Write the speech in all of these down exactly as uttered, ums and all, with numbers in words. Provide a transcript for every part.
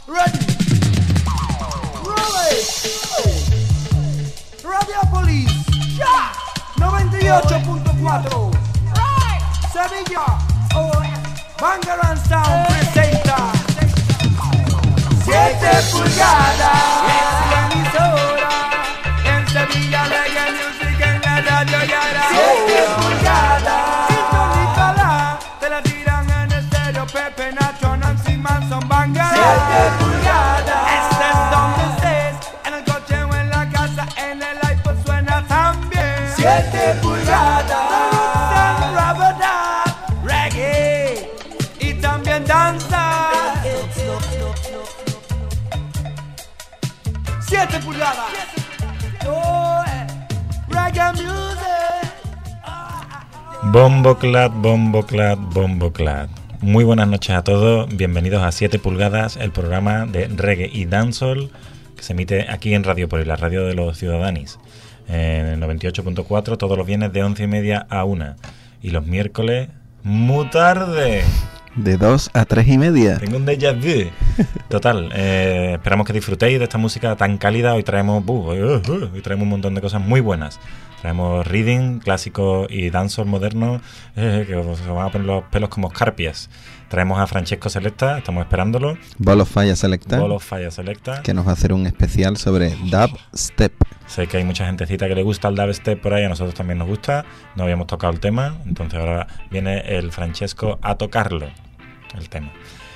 Ready. Roll it. Radiopolis. Ya. noventa y ocho punto cuatro. Sevilla. Bangarang Sound presenta siete pulgadas. Es la emisora. En Sevilla Reggae Music en la radio Yara. siete pulgadas. Sintonízala. Te la tiran en estéreo. Pepe, Nacho, Nancy, Manson, Bangarang. siete pulgadas. Estés donde estés. En el coche o en la casa. En el iPod suena también. siete pulgadas. Reggae. Y también danza. siete pulgadas. Oh, eh. Reggae music. Bomboclat, Bomboclat, Bomboclat. Muy buenas noches a todos, bienvenidos a siete pulgadas, el programa de reggae y dancehall que se emite aquí en Radiopolis, la radio de los ciudadanis, en el noventa y ocho punto cuatro, todos los viernes de once y media a una, y los miércoles muy tarde. De dos a tres y media. Tengo un déjà vu. Total, eh, esperamos que disfrutéis de esta música tan cálida. Hoy traemos, uh, uh, uh, hoy traemos un montón de cosas muy buenas. Traemos reading, clásico y dancehall moderno, eh, que os van a poner los pelos como escarpias. Traemos a Francesco Selecta, estamos esperándolo. Ball of Fire Selecta. Ball of Fire Selecta. Que nos va a hacer un especial sobre dubstep. Sé que hay mucha gentecita que le gusta el dubstep por ahí, a nosotros también nos gusta. No habíamos tocado el tema, entonces ahora viene el Francesco a tocarlo, el tema.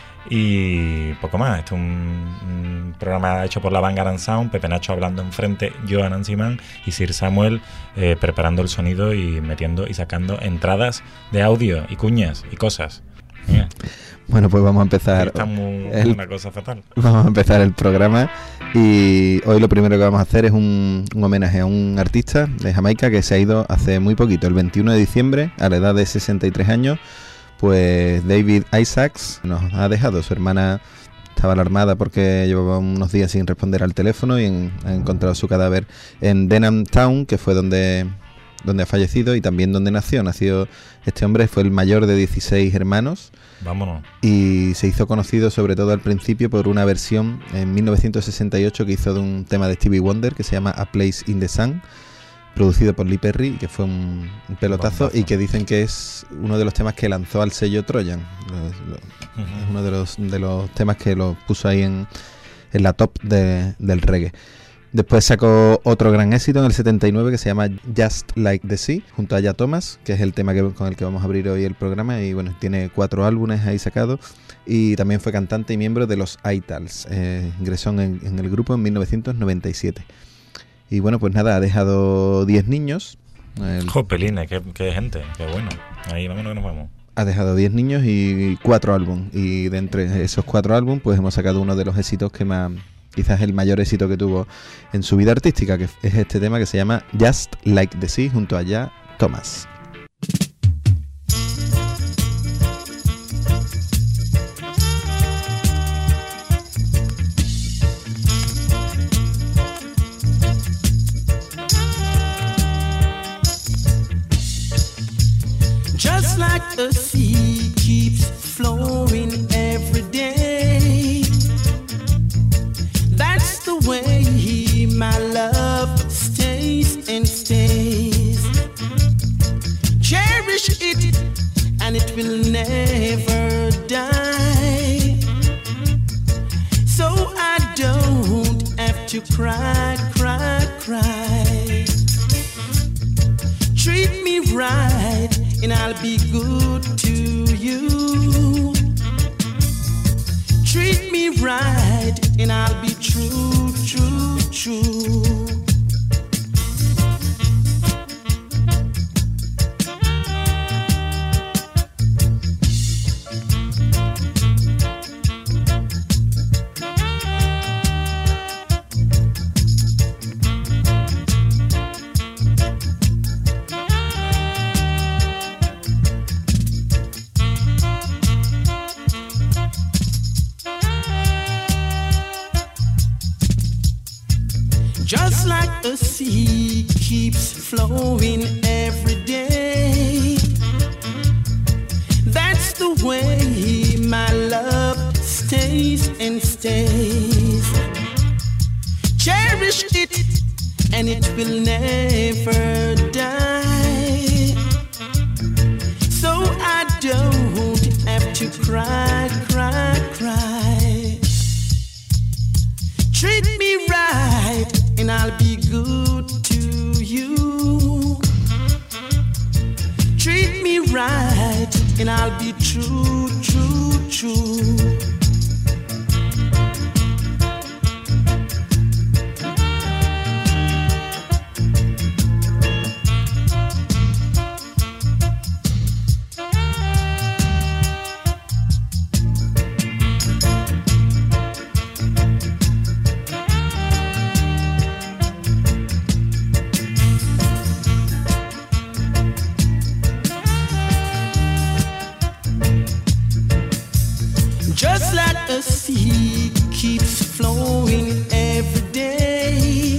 Y poco más, este es un, un programa hecho por la Bangarang Sound, Pepe Nacho hablando enfrente, yo a Nancy Man y Sir Samuel eh, preparando el sonido y metiendo y sacando entradas de audio y cuñas y cosas. Mira. Bueno, pues vamos a empezar. Está muy, el, una cosa fatal. Vamos a empezar el programa y hoy lo primero que vamos a hacer es un, un homenaje a un artista de Jamaica que se ha ido hace muy poquito, el veintiuno de diciembre, a la edad de sesenta y tres años. Pues David Isaacs nos ha dejado. Su hermana estaba alarmada porque llevaba unos días sin responder al teléfono y en, ha encontrado su cadáver en Denham Town, que fue donde, donde ha fallecido y también donde nació. Nació este hombre, fue el mayor de dieciséis hermanos. Vámonos. Y se hizo conocido sobre todo al principio por una versión en mil novecientos sesenta y ocho que hizo de un tema de Stevie Wonder que se llama A Place in the Sun, producido por Lee Perry, que fue un, un pelotazo y que dicen que es uno de los temas que lanzó al sello Trojan. Lo, lo, uh-huh. Es uno de los, de los temas que lo puso ahí en, en la top de, del reggae. Después sacó otro gran éxito en el setenta y nueve que se llama Just Like the Sea, junto a Ya Thomas, que es el tema que, con el que vamos a abrir hoy el programa. Y bueno, tiene cuatro álbumes ahí sacados. Y también fue cantante y miembro de los Itals. Eh, ingresó en, en el grupo en mil novecientos noventa y siete. Y bueno, pues nada, ha dejado diez niños. El... Jopelines, qué, qué gente, qué bueno. Ahí vámonos que nos vamos. Ha dejado diez niños y cuatro álbumes. Y de entre esos cuatro álbumes, pues hemos sacado uno de los éxitos que más, quizás el mayor éxito que tuvo en su vida artística, que es este tema que se llama Just Like the Sea, junto a Ya Thomas. Just like the sea keeps flowing every day, that's the way my love stays and stays. Cherish it and it will never die, so I don't have to cry, cry, cry. Treat me right and I'll be good to you. Treat me right and I'll be true, true, true. Just like the sea keeps flowing every day, that's the way my love stays. stays and stays. Cherish it and it will never die. So I don't have to cry, cry, cry. Treat me right and I'll be good to you. Treat me right and I'll be true, true, true. Just like a sea keeps flowing every day,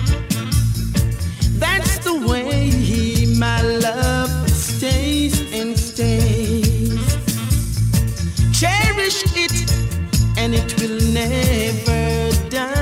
that's the way my love stays and stays. Cherish it and it will never die.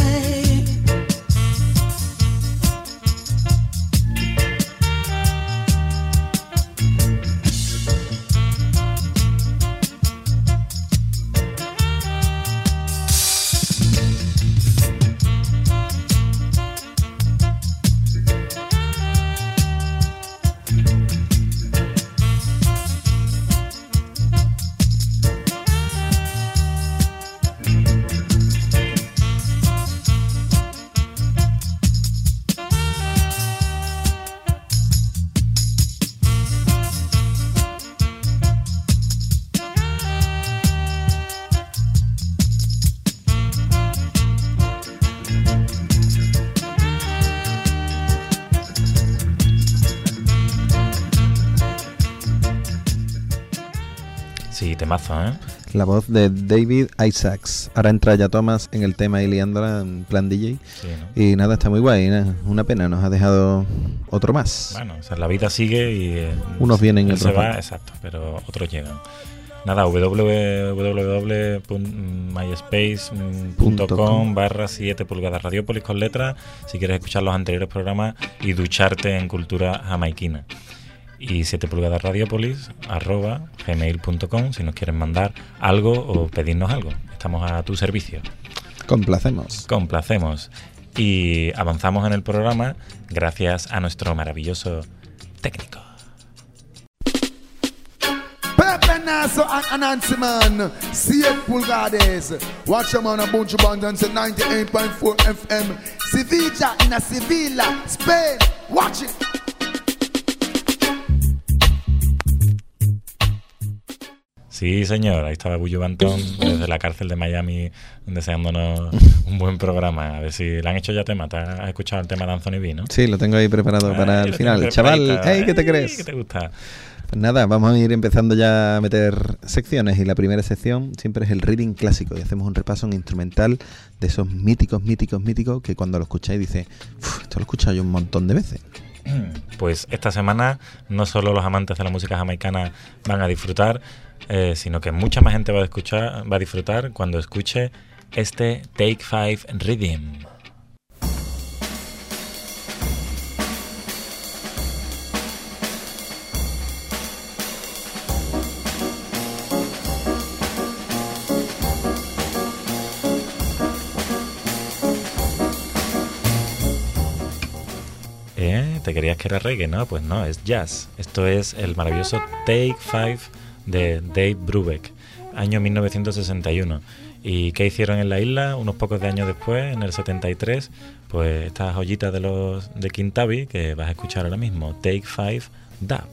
Sí, temazo, ¿eh? La voz de David Isaacs. Ahora entra ya Thomas en el tema y liándola en plan D J. Sí, ¿no? Y nada, está muy guay. ¿no? Una pena, nos ha dejado otro más. Bueno, o sea, la vida sigue y... Eh, Unos vienen y él otros se va, van. exacto, pero otros llegan. Nada, w w w punto myspace punto com barra siete pulgadas Radiopolis con letras, si quieres escuchar los anteriores programas y ducharte en cultura jamaiquina. Y siete pulgadas Radiopolis arroba gmail punto com si nos quieren mandar algo o pedirnos algo. Estamos a tu servicio. Complacemos. Complacemos. Y avanzamos en el programa gracias a nuestro maravilloso técnico. Pepe Naso and Anansi Man, siete pulgadas. Watch them on a bunch of bands and ninety-eight point four F M. Sevilla in a Sevilla, Spain. Watch it. Sí, señor, ahí estaba Bullo Bantón desde la cárcel de Miami deseándonos un buen programa. A ver si le han hecho ya tema. ¿Te has escuchado el tema de Anthony B, no? Sí, lo tengo ahí preparado Ay, para el lo final. tienes Chaval, preparadito. hey, ¿qué te Ay, crees? ¿Qué te gusta? Pues nada, vamos a ir empezando ya a meter secciones y la primera sección siempre es el reading clásico y hacemos un repaso en instrumental de esos míticos, míticos, míticos que cuando lo escucháis dices, esto lo he escuchado yo un montón de veces. Pues esta semana no solo los amantes de la música jamaicana van a disfrutar, eh, sino que mucha más gente va a escuchar, va a disfrutar cuando escuche este Take Five Rhythm. ¿Eh? ¿Te creías que era reggae? No, pues no, es jazz. Esto es el maravilloso Take Five de Dave Brubeck, año mil novecientos sesenta y uno. ¿Y qué hicieron en la isla? Unos pocos de años después, en el setenta y tres, pues esta joyita de los de Kintabi que vas a escuchar ahora mismo, Take Five Dub.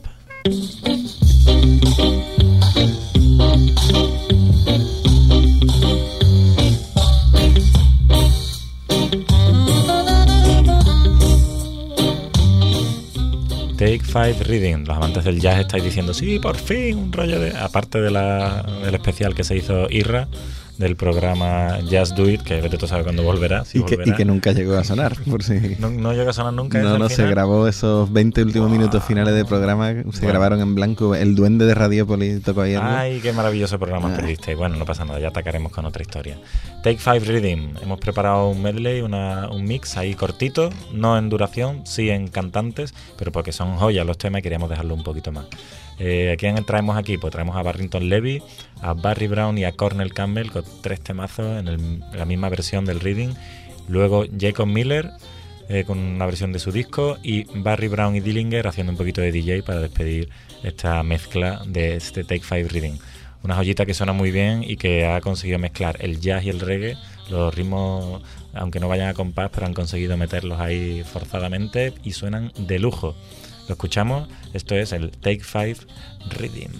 Take Five Reading. Los amantes del jazz estáis diciendo, sí, por fin, un rollo de... Aparte de la, del especial que se hizo Irra del programa Just Do It, que vete tú sabes cuándo volverá. Si y, que, volverá. y que nunca llegó a sonar, por si... No, no llega a sonar nunca. No, no, al se final? grabó esos veinte últimos wow. minutos finales de programa, se bueno. grabaron en blanco. El duende de Radiópolis tocó ahí algo. Ay, qué maravilloso programa ah. perdiste. Bueno, no pasa nada, ya atacaremos con otra historia. Take Five Rhythm. Hemos preparado un medley, una, un mix ahí cortito, no en duración, sí en cantantes, pero porque son joyas los temas y queríamos dejarlo un poquito más. Eh, ¿A quién traemos aquí? Pues traemos a Barrington Levy, a Barry Brown y a Cornel Campbell con tres temazos en el, la misma versión del Reading. Luego Jacob Miller eh, con una versión de su disco y Barry Brown y Dillinger haciendo un poquito de D J para despedir esta mezcla de este Take Five Reading. Una joyita que suena muy bien y que ha conseguido mezclar el jazz y el reggae. Los ritmos, aunque no vayan a compás, pero han conseguido meterlos ahí forzadamente y suenan de lujo. Lo escuchamos, esto es el Take Five Rhythm.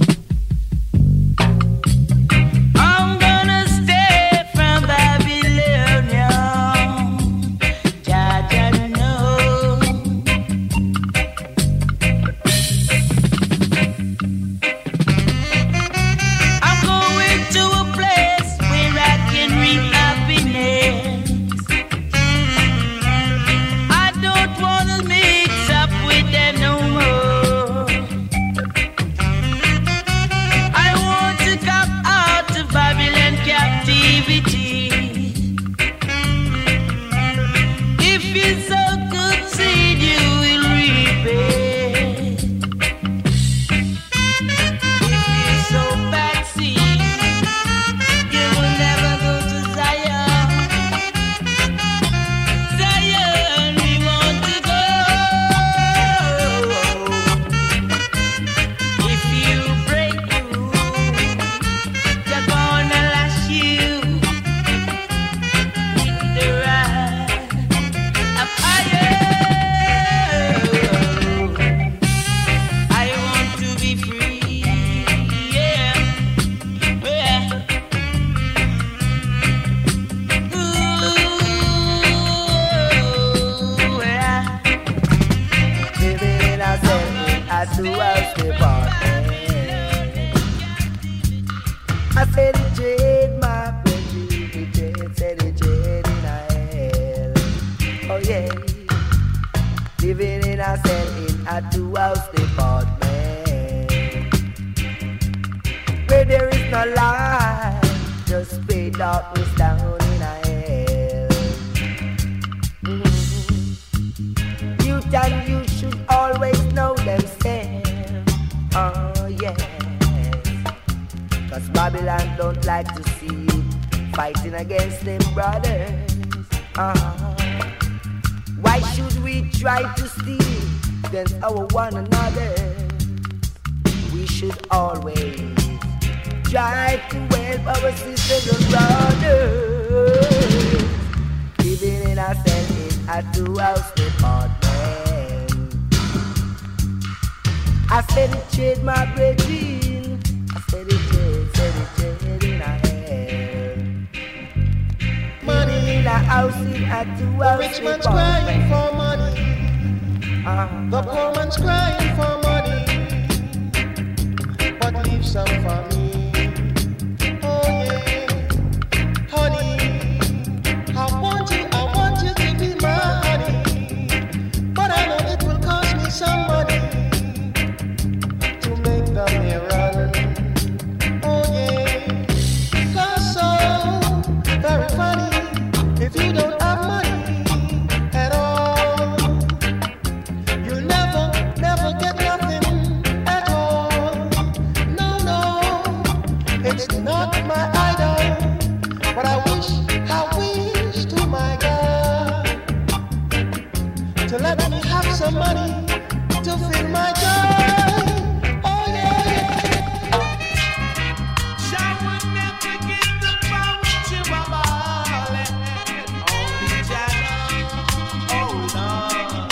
I'm gonna stay from Babylonia. Ja, ja, no. I'm going to a place where I can reap happiness. I don't wanna mix up with them no more. I want to come out of Babylon captivity. If you sow good seed, you will reap it. If you sow bad seed, you will never go to Zion. Zion, we want to go. If you break through, they're gonna lash you with the rod of iron. I want to be free, yeah, yeah. Ooh, yeah. Living in a cell at the house department. I said it trade my friend, it trade, said it trade in a hell. Oh yeah, living in a cell in a two house department, where there is no light, just straight darkness down in a hell. Mm-hmm. You and you should always know themselves. Oh yes, cause Babylon don't like to see you fighting against them brothers. Uh-huh. Why should we try to steal against our one another? We should always try to help our sisters and brothers. Living in a cell in a two-house apartment. I said it trade my brethren. I said it trade, said it trade in a hell. Money in a house in a two-house The rich man's crying for money. uh-huh. The poor man's crying for money. But leave some for me. Oh yeah, honey, I want you, I want you to be my honey. But I know it will cost me some money to make the hair run. Oh yeah, 'cause so very funny if you don't have money at all. You never, never get nothing at all. No, no, it's not my idol. But I wish, I wish to my God to let me have some money to fill my joy. Oh yeah, yeah. I would never give the power to my darling. Only Jah, oh no.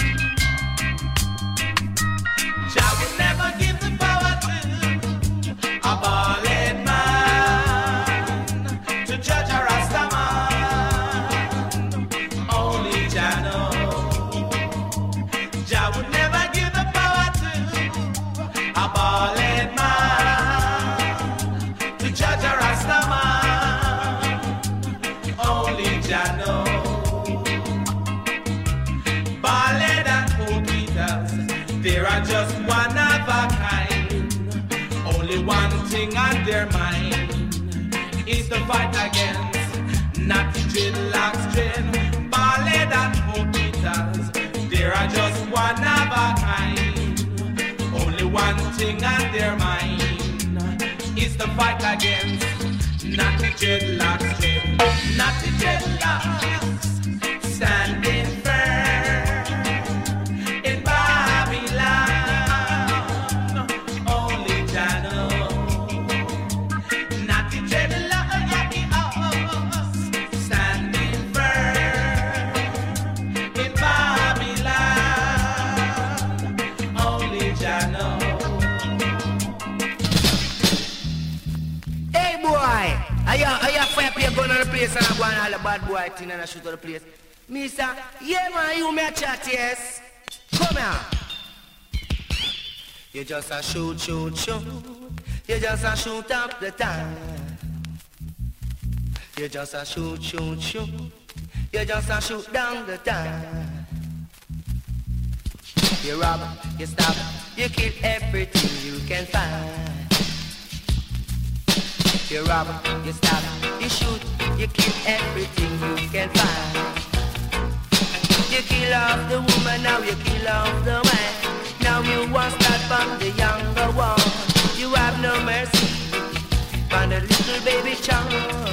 I would never give the power to a ballad man, to judge a Rasta man. Only Jah knows. Jah would never give the power to a ballad man, to judge a Rasta man. thing on their mind is the fight against natty dreadlocks, dread, ballad and poquitas. They are just one of a kind. Only one thing on their mind is the fight against natty dreadlocks, dread, natty dreadlocks, standing firm in Babylon. Only Jah knows. Natty dreadlocks, standing firm in Babylon. Only Jah knows. Hey boy, are you, are you fire play gun on the place and I go on all the bad boy thing and I shoot on the place? Mister, yeah man, you me a chat, yes? Come here. You just a shoot, shoot, shoot. You just a shoot up the time. You just a shoot, shoot, shoot. You just a shoot down the time. You rob, you stab, you kill everything you can find. You rob, you stab, you shoot, you kill everything you can find. You kill off the woman, now you kill off the man. Now you want start from the younger one. You have no mercy on the little baby child.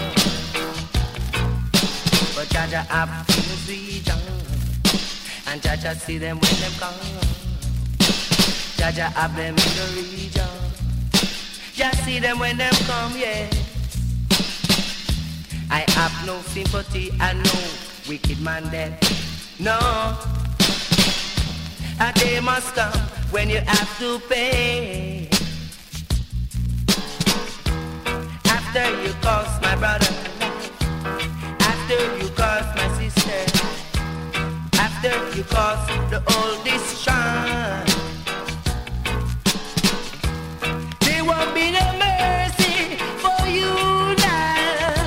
But Jaja have things region, and Jaja see them when them come. Jaja have them in the region. Just see them when them come, yeah. I have no sympathy and no wicked man there. No, a day must come when you have to pay. After you cost my brother, after you cost my sister, after you cost the oldest shrine, there won't be no mercy for you now.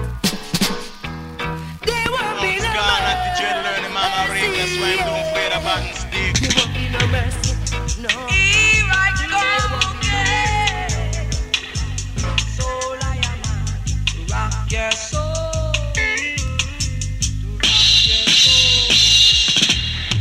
There won't be no mercy. That's why I'm doing play the button stick. There won't be no mercy, no. He right There won't be no mercy. soul I am, to rock your soul, to rock your soul.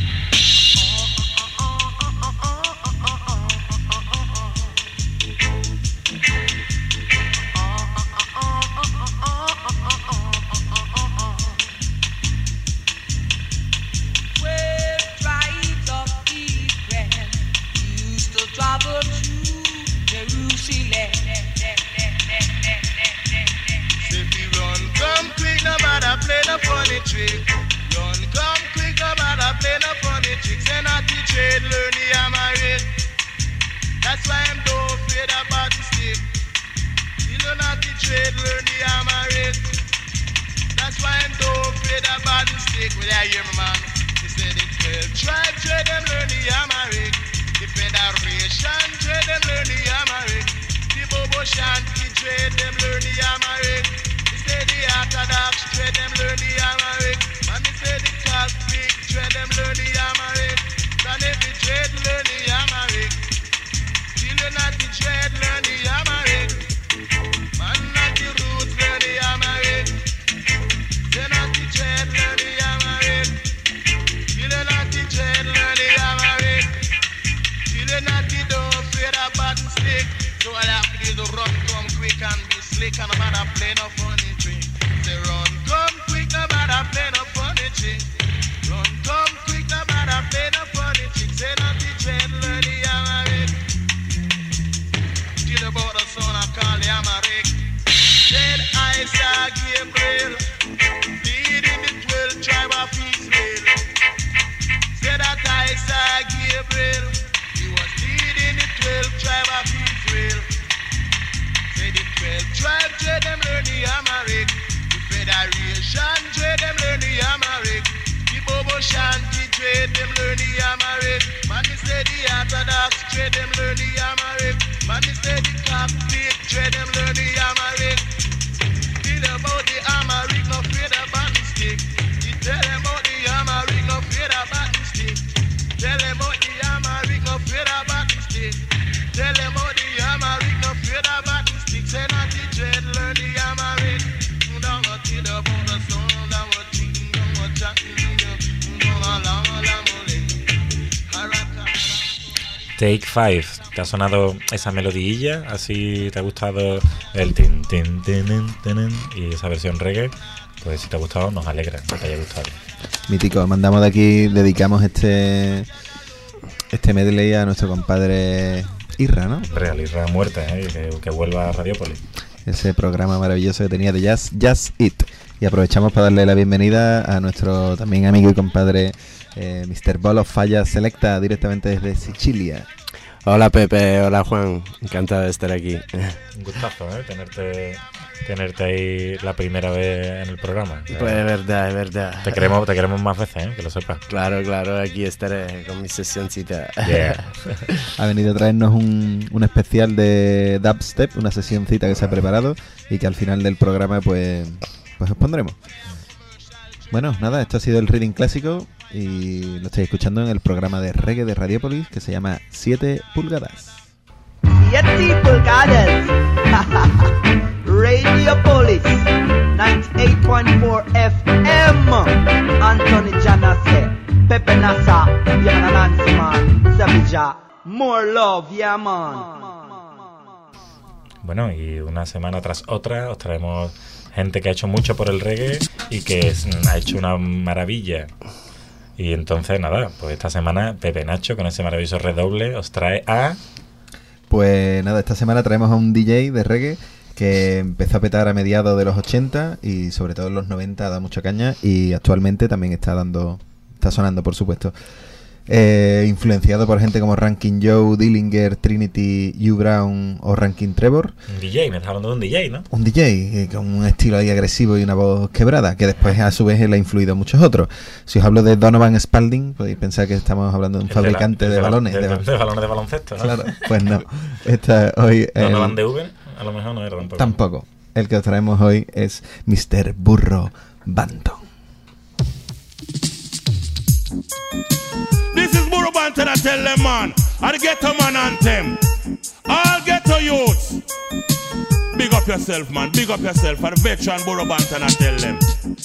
Well, tribes of Israel used to travel to Jerusalem. If you run, come quick, no matter play no funny trick. Run, come quick, no matter play no funny tricks. Say not the trade, learn the Amharic. That's why I'm don't afraid about the stick. You know not the trade, learn the Amharic. That's why I'm don't afraid about the stick. Will I hear me, man? They say the twelve tribe trade them learn the Amharic. The Federation trade them learn the Amharic. The Bobo Shanti trade them learn the Amharic. They say the Orthodox trade them learn the Amharic. And they say the Catholic trade them learn the Amharic. And every trade learn the Amharic. Children at the trade learn the Amharic. Man at the roots learn the Amharic. They not the trade learn the Amharic. Children at the trade learn the Amharic. Children at the don't afraid of button stick. So all I have to do is run, come quick and be slick, and no matter play no funny trick. Say run, come quick, no matter play no funny trick. Run, come quick, no matter play no funny trick. Say not the trade learn the Amharic. Till about the son I call the Amharic. Said I saw Gabriel leading the twelve tribe of Israel. Said that I saw Gabriel, he was leading the twelve tribe of Israel. Say the twelve tribe trade them learn the Amharic. The Federation trade them learn the Amharic. The Bobo Shanti trade them learn the Amharic. Man, they say the Orthodox trade them learn the Amharic. Man, they say the Catholic trade them learn the Amharic. Tell them about the Amharic, no fear the button stick. You tell them about the Amharic, no fear the button stick. Tell them about the Amharic, no fear the button stick. Tell them about the Amharic, no fear the button Take Five. ¿Te ha sonado esa melodilla? ¿Así te ha gustado el tin, tin, tin, tin, tin, y esa versión reggae? Pues si te ha gustado, nos alegra que te haya gustado. Mítico, mandamos de aquí, dedicamos este este medley a nuestro compadre Irra, ¿no? Real, Irra muerta, ¿eh? que, que vuelva a Radiopolis. Ese programa maravilloso que tenía de Jazz, Jazz It. Y aprovechamos para darle la bienvenida a nuestro también amigo y compadre eh, mister Ball of Falla Selecta, directamente desde Sicilia. Hola Pepe, hola Juan, encantado de estar aquí. Un gustazo, ¿eh? Tenerte, tenerte ahí la primera vez en el programa. Pues es verdad, es verdad. Te queremos, te queremos más veces, ¿eh? Que lo sepas. Claro, claro, aquí estaré con mi sesioncita. Yeah. Ha venido a traernos un, un especial de dubstep, una sesioncita que se ha preparado y que al final del programa pues, pues os pondremos. Bueno, nada, esto ha sido el reading clásico y lo estáis escuchando en el programa de reggae de Radiopolis que se llama siete pulgadas. siete pulgadas. Radiopolis ninety-eight point four F M. Anthony Janase, Pepe Nasa, yeah man, Nancy man, Sevilla. More love, yeah man. Bueno, y una semana tras otra os traemos gente que ha hecho mucho por el reggae y que es, ha hecho una maravilla. Y entonces, nada, pues esta semana Pepe Nacho, con ese maravilloso redoble, os trae a... Pues nada, esta semana traemos a un D J de reggae que empezó a petar a mediados de los ochenta y sobre todo en los noventa da mucha caña y actualmente también está dando, está sonando, por supuesto. Eh, influenciado por gente como Ranking Joe, Dillinger, Trinity, Hugh Brown o Ranking Trevor. Un D J, me estás hablando de un D J, ¿no? Un D J eh, con un estilo ahí agresivo y una voz quebrada, que después a su vez le ha influido a muchos otros. Si os hablo de Donovan Spalding, podéis pensar que estamos hablando de un El fabricante de, la, de, de balones. De, de, de, de balones de baloncesto, ¿no? Claro, pues no. Esta, hoy, Donovan eh, de Uber, a lo mejor no era tampoco. Tampoco. El que os traemos hoy es mister Burro Banton. This is Burro Banton, I tell them, man. I get a man anthem. I'll get to youths. Big up yourself, man. Big up yourself. For the veteran Burro Banton, I tell them.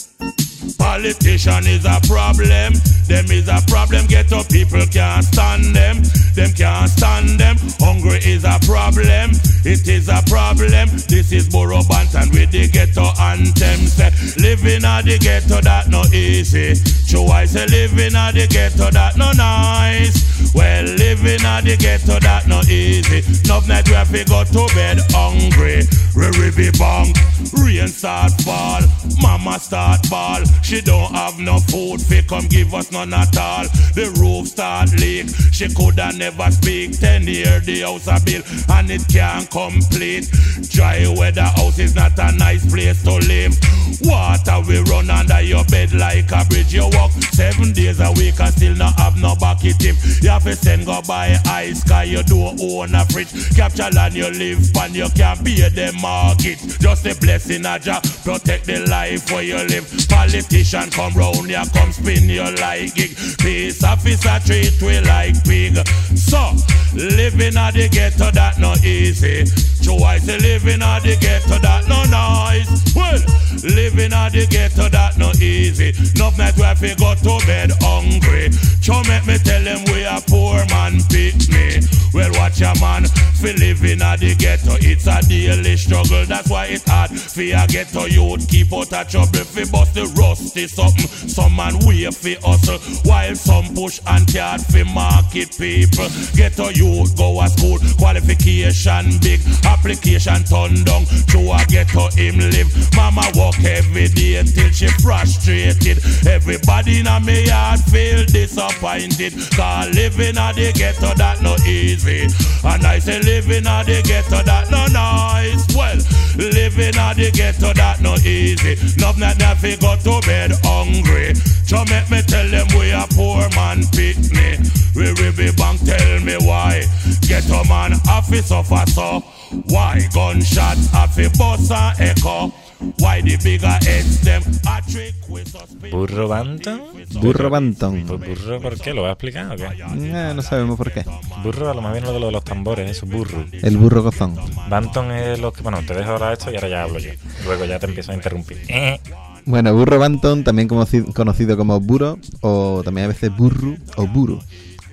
Politician is a problem. Them is a problem. Ghetto people can't stand them. Them can't stand them. Hungry is a problem. It is a problem. This is Burro Banton with the ghetto anthem. Say, living at the ghetto that no easy. So I say living at the ghetto that no nice. Well, living at the ghetto that no easy. Enough night we have to go to bed hungry. Re-re-be bang. Rain start fall. Mama start ball. She don't have no food, fi come give us none at all. The roof start leak, she coulda never speak. Ten year the house a bill and it can't complete. Dry weather house is not a nice place to live. Water we run under your bed like a bridge. You walk seven days a week and still not have no bucket tip. You have to send go buy ice car, you don't own a fridge. Capture land you live and you can't pay the mortgage. Just a blessing a job, protect the life where you live. Politician come round ya, come spin you like gig. Peace officer treat we like pig. So, living at the ghetto that no easy. So I say living at the ghetto that no nice. Well, living at the ghetto that no easy. Enough night we have to go to bed hungry. So make me tell them we a poor man pick me. Well, watch a man fi living at the ghetto. It's a daily struggle. That's why it's hard fi a ghetto youth keep out of trouble. Fi bust the rusty something. Some man wait fi hustle while some push and hard fi market people. Ghetto youth go a school, qualification big, application turn down. To a ghetto him live. Mama work every day till she frustrated. Everybody in a me yard feel disappointed. Cause living at the ghetto that no easy. And I say living at the ghetto that no nice. Well, living at the ghetto that no easy. Enough not that fi go to bed hungry. So make me tell them we a poor man pick me. We will be bank tell me why. Ghetto man have to suffer so. Why gunshot have to bust and echo. Why the bigger heads them a trick with suspicion. ¿Burro Banton? Burro Banton. Pues burro, ¿por qué? ¿Lo vas a explicar o qué? Eh, no sabemos por qué. Burro, a lo más bien lo de, lo de los tambores, eso, burro. El burro gozón. Banton es lo que... Bueno, te dejo ahora esto y ahora ya hablo yo. Luego ya te empiezo a interrumpir. Eh. Bueno, Burro Banton, también conocido como Burro, o también a veces Burru o Buru.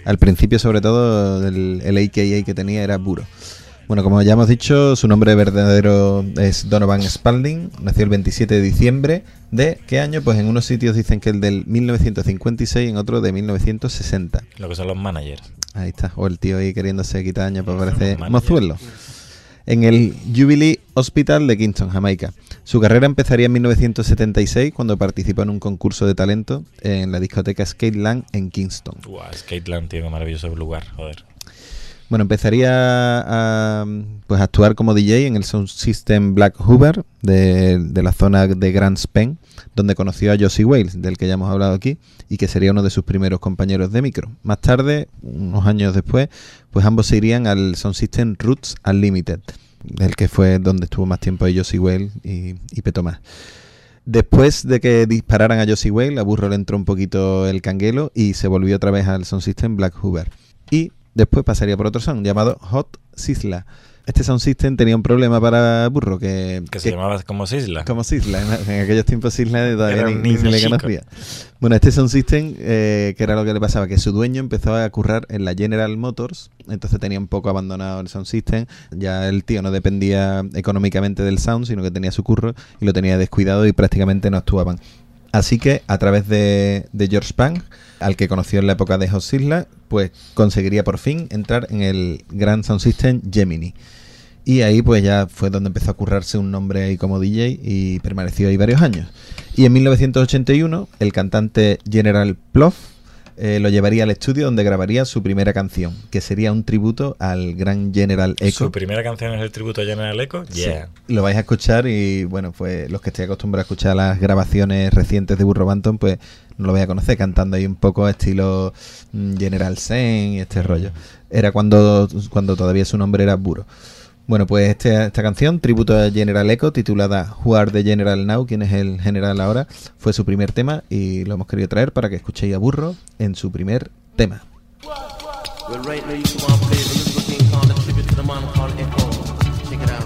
al principio sobre todo el, el A K A que tenía era Burro. Bueno, como ya hemos dicho, su nombre verdadero es Donovan Spalding, nació el veintisiete de diciembre de ¿qué año? Pues en unos sitios dicen que el del mil novecientos cincuenta y seis, en otros de mil novecientos sesenta. Lo que son los managers. Ahí está, o el tío ahí queriéndose quitar años, pues parece mozuelo. En el Jubilee Hospital de Kingston, Jamaica. Su carrera empezaría en mil novecientos setenta y seis cuando participó en un concurso de talento en la discoteca Skateland en Kingston. Wow, Skateland, tío, qué maravilloso lugar, joder. Bueno, empezaría a, pues, a actuar como D J en el Sound System Black Hoover de, de la zona de Grand Spen, donde conoció a Josie Wales, del que ya hemos hablado aquí, y que sería uno de sus primeros compañeros de micro. Más tarde, unos años después, pues ambos se irían al Sound System Roots Unlimited, del que fue donde estuvo más tiempo ahí Josie Wales y, y Peto más. Después de que dispararan a Josie Wales, a Burro le entró un poquito el canguelo y se volvió otra vez al Sound System Black Hoover. Y después pasaría por otro sound llamado Hot Sizzla. Este sound system tenía un problema para Burro que... Que se que, llamaba como Sizzla. Como Sizzla. En, en aquellos tiempos Sizzla todavía ni, ni se le conocía. Bueno, este sound system, eh, que era lo que le pasaba, que su dueño empezó a currar en la General Motors, entonces tenía un poco abandonado el sound system. Ya el tío no dependía económicamente del sound, sino que tenía su curro y lo tenía descuidado y prácticamente no actuaban. Así que a través de, de George Pang, al que conoció en la época de Hot Sizzla, pues conseguiría por fin entrar en el Grand Sound System Gemini. Y ahí pues ya fue donde empezó a currarse un nombre ahí como D J y permaneció ahí varios años. Y en mil novecientos ochenta y uno el cantante General Plouffe eh, lo llevaría al estudio donde grabaría su primera canción, que sería un tributo al gran General Echo. ¿Su primera canción es el tributo a General Echo? Yeah. Sí, lo vais a escuchar y bueno, pues los que estéis acostumbrados a escuchar las grabaciones recientes de Burro Banton, pues no lo vais a conocer, cantando ahí un poco estilo General Sen y este rollo. Era cuando, cuando todavía su nombre era Burro. Bueno, pues este, esta canción, tributo a General Echo, titulada Who Are the General Now, ¿quién es el general ahora?, fue su primer tema y lo hemos querido traer para que escuchéis a Burro en su primer tema. Well, right now you come on play the little thing called a tribute to the man called Echo. Check it out.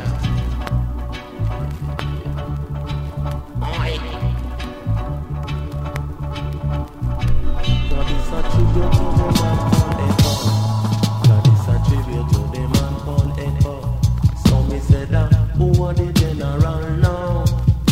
God is a tribute to the man called Echo. God is a tribute to the man called Echo. So me said that, who are the general now?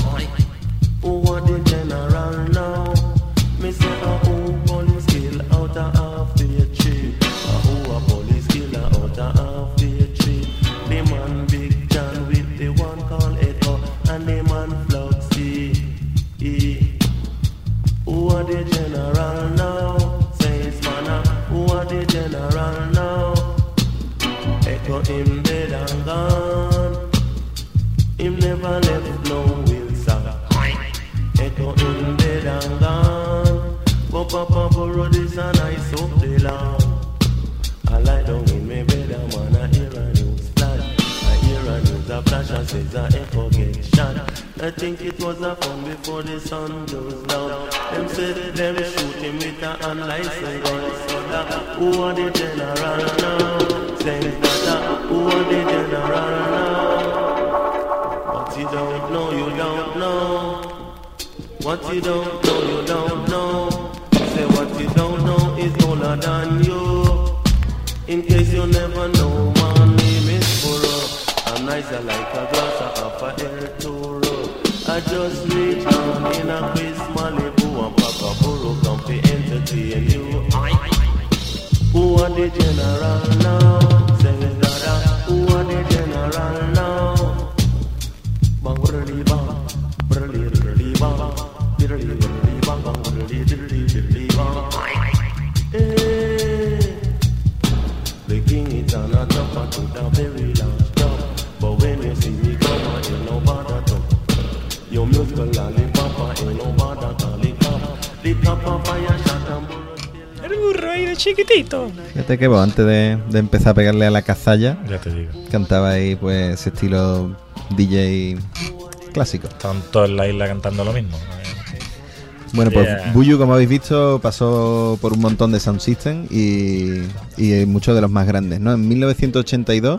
Who are the general now? Me say a who police kill out a half the tree. A who a police killer out a half the tree. The man Big John with the one called Echo, and the man Floxy. E. Who are the general now? Saints man, who are the general now? Echo him dead and gone. Him never left no will, sir. Echo him dead and gone. But Papa Burro this a nice up the land. I lie down in my bed and man I hear a news flash. I hear a news a flash and says a Echo get shot. I think it was a fun before the sun goes down. Them said them shoot him with a unlicensed gun. So that who are the general now? Says that who are the general now? What you don't know, you don't know. What you don't know, you don't know. Say what you don't know is older than you. In case you never know, my name is Burro. I'm nicer like a glass of a El Toro. I just reach down in a quiz Malibu and Papa Burro come to entertain you. Who are the general now? Say that, who are the general now? Bang brrrly bang, brrrly brrrly bang, brrrly brrrly bang, bang brrrly brrrly brrrly bang. Hey, the king is on a top and to the very last top. But when you see me come, I ain't no bother talk. Your musical lollipop ain't no bother call it up. The top of fire shot and burro. El burro ahí de chiquitito. Fíjate que vos, antes de, de empezar a pegarle a la cazalla, ya te digo, cantaba ahí pues ese estilo D J clásico. Estaban todos en la isla cantando lo mismo. Bueno, pues Yeah. Buju, como habéis visto, pasó por un montón de sound system y, y muchos de los más grandes, ¿no? En mil novecientos ochenta y dos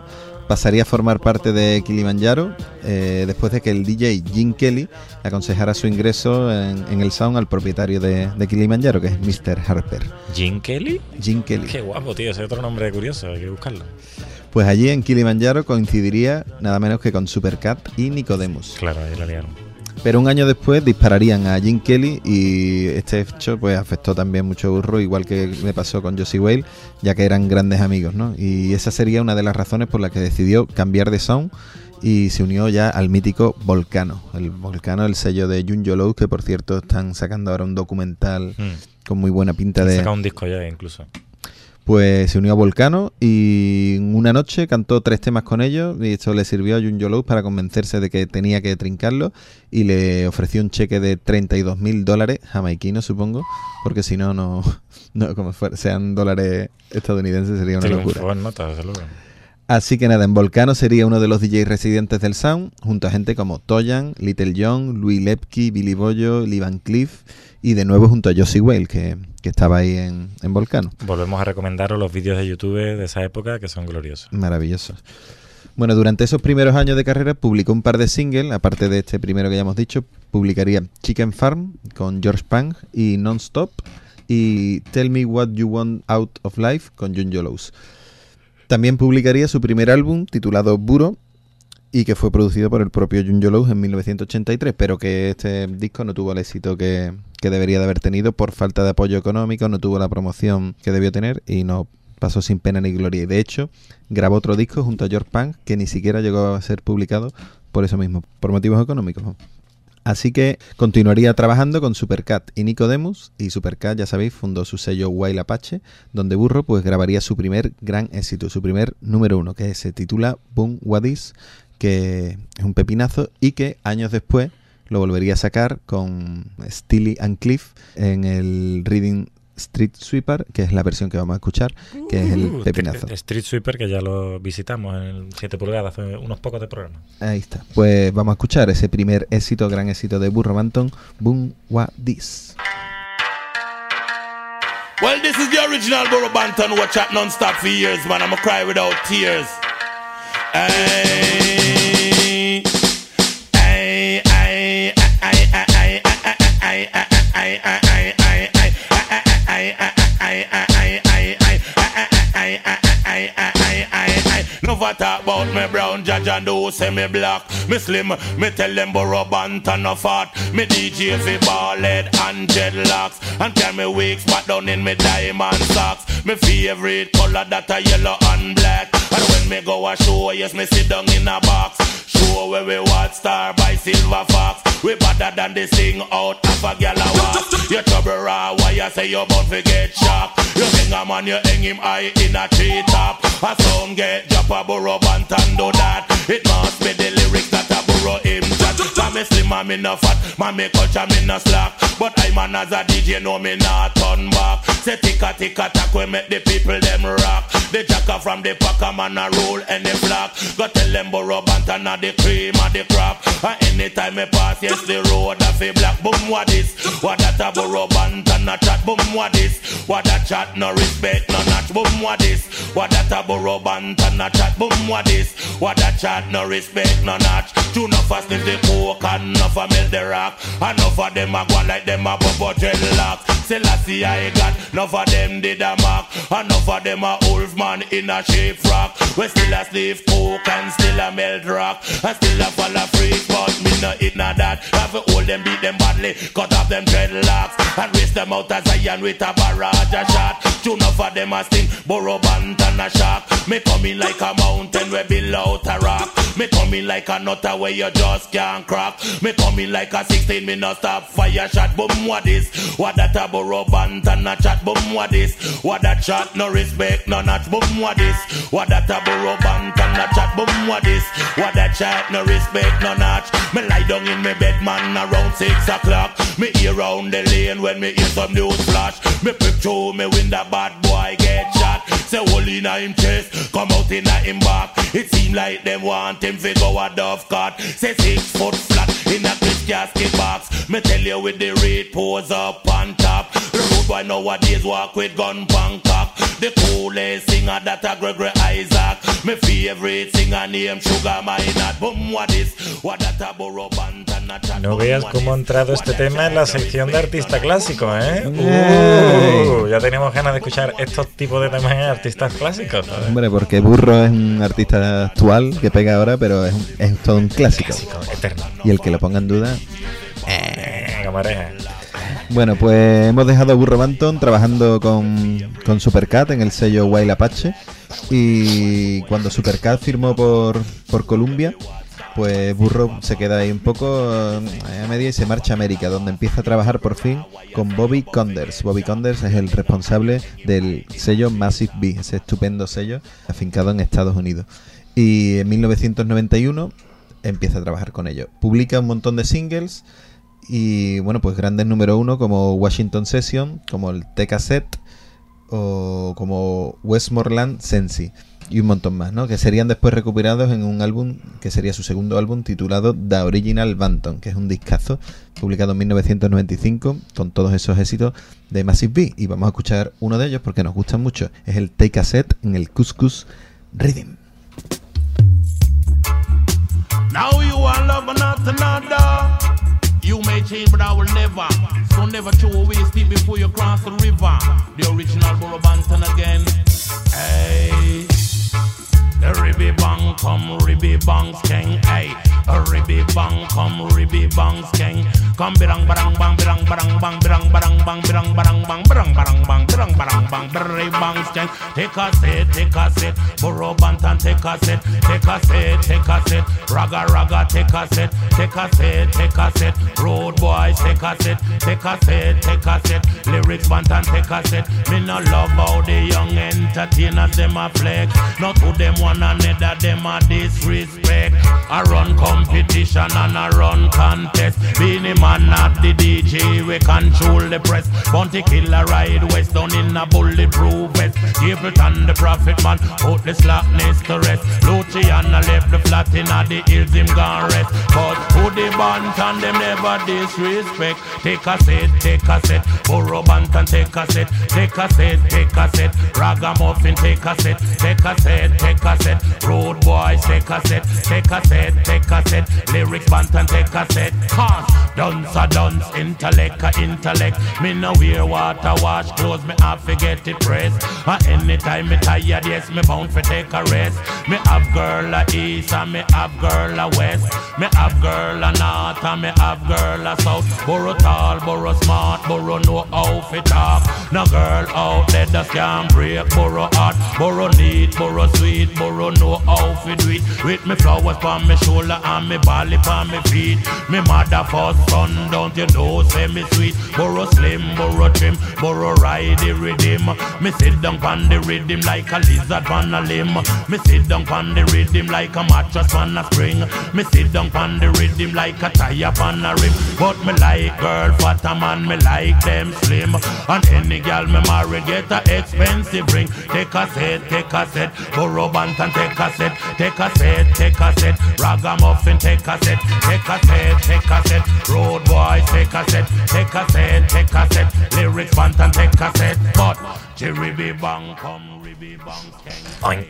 pasaría a formar parte de Kilimanjaro eh, después de que el D J Gene Kelly aconsejara su ingreso en, en el sound al propietario de, de Kilimanjaro, que es mister Harper. ¿Gene Kelly? Gene Kelly. Qué guapo, tío, ese es otro nombre curioso, hay que buscarlo. Pues allí en Kilimanjaro coincidiría nada menos que con Supercat y Nicodemus. Claro, ahí la liaron. Pero un año después dispararían a Gene Kelly y este hecho pues afectó también mucho a Burro, igual que me pasó con Josie Whale, ya que eran grandes amigos, ¿no? Y esa sería una de las razones por las que decidió cambiar de sound y se unió ya al mítico Volcano. El Volcano, el sello de Junjo Low, que por cierto están sacando ahora un documental mm. con muy buena pinta. Han de... sacado un disco ya incluso. Pues se unió a Volcano y una noche cantó tres temas con ellos y esto le sirvió a Junjo Low para convencerse de que tenía que trincarlo y le ofreció un cheque de treinta y dos mil dólares jamaiquinos, supongo, porque si no, no, no como fuera, sean dólares estadounidenses sería una Triunfo, locura. Nota, desde luego. Así que nada, en Volcano sería uno de los D Js residentes del sound, junto a gente como Toyan, Little John, Louis Lepke, Billy Boyo, Lee Van Cleef y de nuevo junto a Josie Whale, que, que estaba ahí en, en Volcano. Volvemos a recomendaros los vídeos de YouTube de esa época que son gloriosos. Maravillosos. Bueno, durante esos primeros años de carrera publicó un par de singles, aparte de este primero que ya hemos dicho, publicaría Chicken Farm con George Pang y Non-Stop y Tell Me What You Want Out of Life con Junjo Low. También publicaría su primer álbum titulado Burro y que fue producido por el propio Junjo Low en mil novecientos ochenta y tres, pero que este disco no tuvo el éxito que, que debería de haber tenido por falta de apoyo económico, no tuvo la promoción que debió tener y no pasó sin pena ni gloria. Y de hecho, grabó otro disco junto a George Pang que ni siquiera llegó a ser publicado por eso mismo, por motivos económicos. Así que continuaría trabajando con Supercat y Nicodemus, y Supercat, ya sabéis, fundó su sello Wild Apache, donde Burro pues grabaría su primer gran éxito, su primer número uno, que se titula Boom What Is, que es un pepinazo y que años después lo volvería a sacar con Steely and Cliff en el Reading Street Sweeper, que es la versión que vamos a escuchar, que es el pepinazo. Street Sweeper, que ya lo visitamos en el siete pulgadas hace unos pocos de programas. Ahí está. Pues vamos a escuchar ese primer éxito, gran éxito de Burro Banton, Boom What This. Well, this is the original Burro Banton who chat non-stop for years, man. I'ma cry without tears. Ay, ay, ay, ay, ay, ay, ay, ay, ay, ay, ay. Never talk about me brown, judge and do say me black. Me slim, me tell them Burro Banton no fat. Me D J fi ball head and dreadlocks, and carry me wigs back down in me diamond socks. Me favorite color that a yellow and black. And when me go a show, yes me sit down in a box. Show where we watch star by Silver Fox. We better than this thing out of a gal a walk. You trouble raw, why you say you bout to get shocked? You hang a man, you hang him high in a tree top. A sound get drop a Burro Banton do that. It must be the lyrics that a Burro him chat. Man me slim and me no fat, man me culture me no slack. But I man as a D J know me not turn back. Say ticka ticka tack we make the people them rock. The jacker from the packer man a roll any flock. Go tell them Burro Banton a the cream of the crop. And anytime me pass yes the road a fi black. Boom what this? What that a Burro Banton a chat? Boom what this? What that chat no respect no notch? Boom what this? What that a Burro Banton a chat? Boom what this? What that chat no respect no notch? Two no fast if the coke and enough a melt the rock. Enough of them a go like them a bubble dreadlock. Selassie I got enough of them did a mark. Enough of them a wolf man in a shape rock. We still a slave coke and still a melt rock. And still a fall a freak but me no it na that. Have to hold them beat them badly, cut off them dreadlocks and race them out as Zion with a barrage a shot. Two enough of them a sting, Burro Banton a shock. Me coming like a mountain where below a rock. Me coming like a nutter where you just can't crack. Me coming like a sixteen, me no stop fire shot. Boom what this? What that a Burro Banton a chat? Boom what this? What that chat? No respect, no notch. Boom what this? What that a Burro Banton a chat? Boom what this? What that chat? No respect, no notch. Me lie down in me bed man around six o'clock. Me hear round the lane when me hear some news flash. Me peep through me window, bad boy get shot. Say hole inna him chest, come out inna him back. It seem like them want him fi go a dove cart. Say six foot flat in a Chris casket box. Me tell you with the red pose up on top. The road boy nowadays walk with gun pan cock. The coolest singer that a Gregory Isaac. My favorite singer name Sugar Minot. Boom, what is? What that a Burro Banton? No veas cómo ha entrado este tema en la sección de artista clásico, ¿eh? Uh, ya teníamos ganas de escuchar estos tipos de temas en artistas clásicos, ¿sabes? Hombre, porque Burro es un artista actual que pega ahora, pero es, un, es todo un clásico. Clásico, eterno. Y el que lo ponga en duda... Eh, camareja. Bueno, pues hemos dejado a Burro Banton trabajando con, con Supercat en el sello Wild Apache. Y cuando Supercat firmó por, por Columbia, pues Burro se queda ahí un poco a media y se marcha a América, donde empieza a trabajar por fin con Bobby Conders. Bobby Conders es el responsable del sello Massive B, ese estupendo sello afincado en Estados Unidos. Y en mil novecientos noventa y uno empieza a trabajar con ellos. Publica un montón de singles y, bueno, pues grandes número uno como Washington Session, como el T-Cassette o como Westmoreland Sensi. Y un montón más, ¿no? Que serían después recuperados en un álbum que sería su segundo álbum titulado The Original Banton, que es un discazo publicado en mil novecientos noventa y cinco con todos esos éxitos de Massive B. Y vamos a escuchar uno de ellos porque nos gustan mucho. Es el Take a Set en el Couscous Rhythm. Now you are loving not another. You may change, but I will never. So never throw away speak before you cross the river. The original Burro Banton again. Hey. The ribby bang come ribby bang skeng, hey. A ribby bang come ribby bang skeng. Come birang barang bang birang barang bang birang barang bang birang barang bang birang barang bang birang barang bang birang bang skeng. Take a set, take a set. Burro Banton take a set, take a set, take a set. Raga raga take a set, take a set, take a set. Road boys take a set, take a set, take a set. Lyrics Banton take a set. Me no love how the young entertainers them a flex. Not to them one another them a disrespect. I run competition and I run contest. Being a man not the D J, we control the press. Bounty killer ride west down in a bulletproof vest. Ableton the prophet man, put the slackness to rest. Luciano left the flat in the hills, him gone rest. But who the Banton them never disrespect. Take a set, take a set. Burro Banton take a set, take a set, take a set. Ragamuffin take a set, take a set, take a set. Road boys take a set, take a set, take a set. Lyrics Banton take a set. Cause dunce a dunce, intellect a intellect. Me no wear water wash clothes, me have to get it pressed. And anytime me tired, yes, me bound for take a rest. Me have girl a east and me have girl a west. Me have girl a north and me have girl a south. Burro tall, burro smart, burro know how to talk. No girl out there that can break burro heart. Burro neat, burro sweet, burro know how to do it. With me flowers on me shoulder and me bally on me feet. Me mother first son, don't you know, say me sweet. Burro slim, burro trim, burro ride the rhythm. Me sit down on the rhythm like a lizard on a limb. Me sit down on the rhythm like a mattress on a spring. Me sit down on the rhythm like a tire on a rim. But me like girl fat a man, me like them slim. And any girl me marry get a expensive ring. Take a set, take a set. Burro Banton take a set, take a set, take a set. Ragamuffin take a set, take a set, take a set. Road boys take a set, take a set, take a set. Lyrics Banton take a set. But Jerry Bang come Ribby Bang Oink.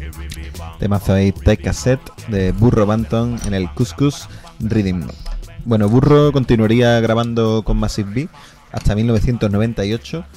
Temazo ahí, Take a Set de Burro Banton en el Couscous Rhythm. Bueno, Burro continuaría grabando con Massive B hasta mil novecientos noventa y ocho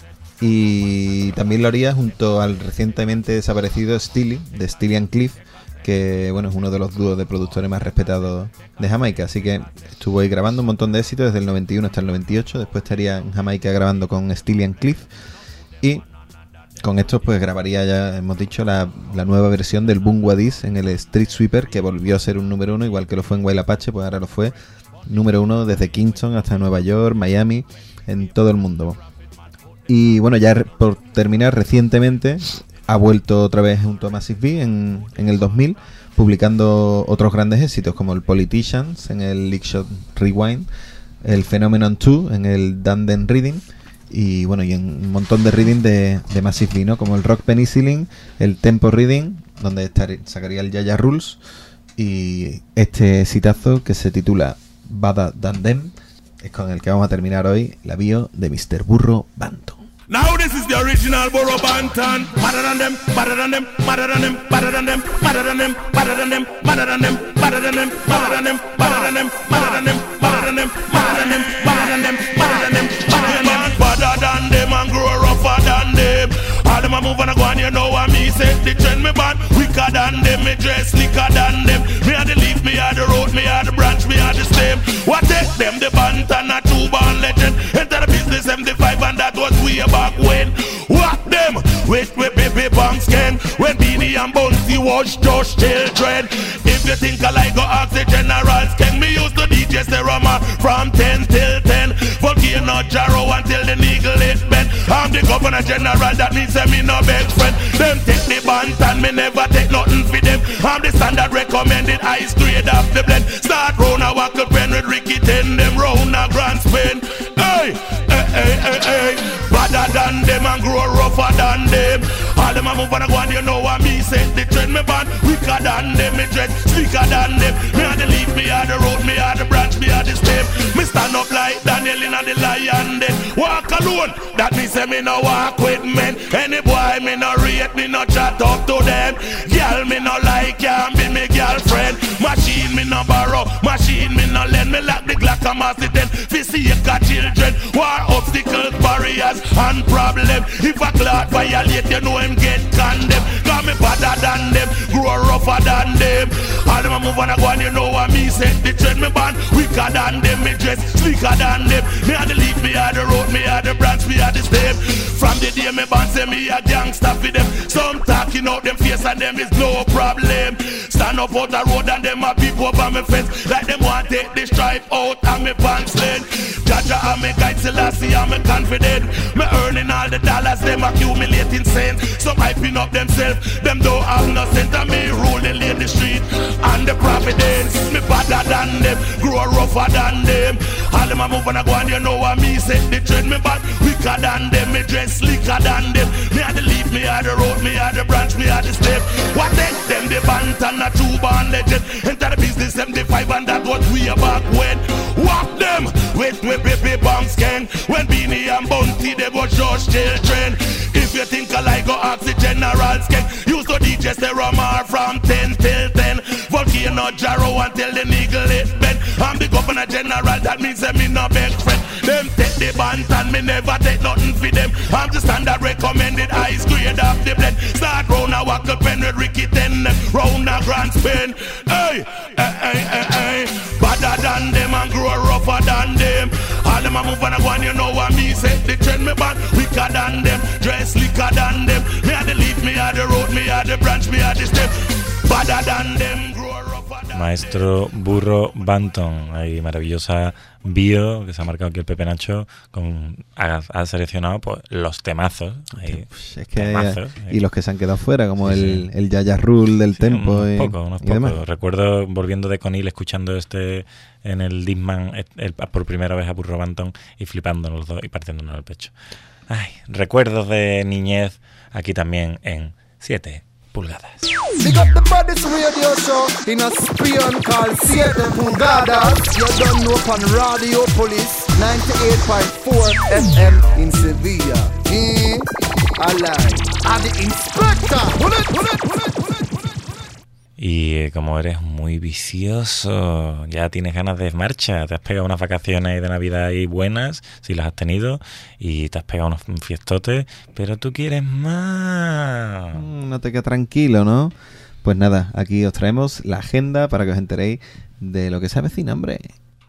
y también lo haría junto al recientemente desaparecido Steely, de Steely and Cliff, que bueno, es uno de los dúos de productores más respetados de Jamaica, así que estuvo ahí grabando un montón de éxitos desde el noventa y uno hasta el noventa y ocho, después estaría en Jamaica grabando con Steely and Cliff y con estos pues grabaría, ya hemos dicho, la, la nueva versión del Boom Wadis en el Street Sweeper, que volvió a ser un número uno, igual que lo fue en Wild Apache, pues ahora lo fue número uno desde Kingston hasta Nueva York, Miami, en todo el mundo. Y bueno, ya por terminar, recientemente ha vuelto otra vez junto a Massive B en, en el dos mil, publicando otros grandes éxitos como el Politicians en el Lickshot Rewind, el Phenomenon dos en el Danden Reading, y bueno, y en un montón de reading de, de Massive B, ¿no? Como el Rock Penicillin, el Tempo Reading, donde estar, sacaría el Yaya Rules, y este citazo que se titula Bada Dandem, es con el que vamos a terminar hoy la bio de mister Burro Banton. Now this is the original Burro Banton. Madder than them, madder than them, madder than them, madder than them, madder than them, madder than them, madder than them, madder than them, madder than them, madder than them, madder than them, madder than them, madder than them, madder than them, madder than them, madder than them, madder than them, and grow rougher than them. All them a move and a go and you know what me say. The trend me band wicker than them, me dress slicker than them. Me a the leaf, me a the road, me a the branch, me a the stem. What take them the Banton a two born legend. Enter the business seventy-five and that was way back when. What them with with baby banks can when Beanie and Bouncy was just children. If you think I like go ask the generals, can me use the D J Serama from ten till ten. Volcano Jarrow until the needle is bent. I'm the governor general, that means I'm me no best friend. Them take the Banton, me never take nothing for them. I'm the standard recommended ice grade of the blend. Start round a wackle pen with Ricky ten, them round a grand spin. Hey, hey, hey, hey, hey. Badder than them and grow rougher than them. All them a move and a go and you know what me say. The trend me band wicker than them, me dress slicker than them. Me a the leaf, me a the road, me a the branch, me a the stem. Me stand up like Daniel in a the lion den. Walk alone, that means say me no walk with men. Any boy me no rate, me no chat up to them. Girl me no like, can be me girlfriend. Machine me no borrow, machine me no lend. Me like the Glock and Master ten. Fi see a children, war obstacles, barriers and problem. If a cloud violate, you know him get condemned. Cause me better than them, grow rougher than them. All them a move and a go and you know what me say. The trend me band wicker than them, me dress slicker than them. Me a the leaf, me a the road, me a the branch, me a the stem. From the day me band say me a gangster for them. Some talking out them face and them is no problem. Stand up out the road and them a peep over me fence. Like them want take the stripe out and me pants lane. Jaja and me guide Selassie and me confident. Me earning all the dollars, them accumulating cents. Some hyping up themselves, them don't have no sense. And me ruling in the street and the providence. Me better than them, grow rougher than them. All them a move and a go and you know what me say. The trend me bad, wicker than them, me dress slicker than them. Me a the leaf, me a the road, me a the branch, me a the step. What take them the Banton a two born legend. Enter the business seventy-five and that was way back when. Walk them with me baby banks can. When Beanie and Bounty they was just children. If you think I like go ask the generals can. Use the D J Serama from ten till ten. Volcano Jarrow until the needle is bent. I'm the governor general, that means that me no best friend. Them take the Banton, me never take nothing for them. I'm the standard recommended ice grade of the blend. Start round a wackle pen with Ricky ten, round a grand spin. Hey, hey, hey, hey, hey. Badder than them and grow rougher than them. All them a move and a go and you know what me say. The trend me band wicker than them, dress slicker than them. Me a the leaf, me a the road, me a the branch, me a the step. Badder than them, grow rougher than them. Maestro Burro Banton, hay maravillosa bio que se ha marcado aquí el Pepe Nacho, con, ha, ha seleccionado pues, los temazos. Ahí, pues es que temazos hay, y los que se han quedado fuera, como sí, el, sí. el Yaya Rule del sí, tempo. Unos y, pocos, unos y pocos. demás. Recuerdo volviendo de Conil, escuchando este en el Discman el, el, por primera vez a Burro Banton y flipándonos los dos y partiéndonos el pecho. Ay, recuerdos de niñez aquí también en siete pulgadas. Big up the Bodies Radio Show in a spion called siete pulgadas. You don't know upon Radio Police ninety-eight point four F M in Sevilla. Eh, alive. And the inspector. Pull it, pull it, pull it, pull it. Y eh, como eres muy vicioso, ya tienes ganas de marcha, te has pegado unas vacaciones ahí de Navidad ahí buenas, si las has tenido, y te has pegado unos fiestotes, pero tú quieres más. No te quedas tranquilo, ¿no? Pues nada, aquí os traemos la agenda para que os enteréis de lo que se avecina, hombre.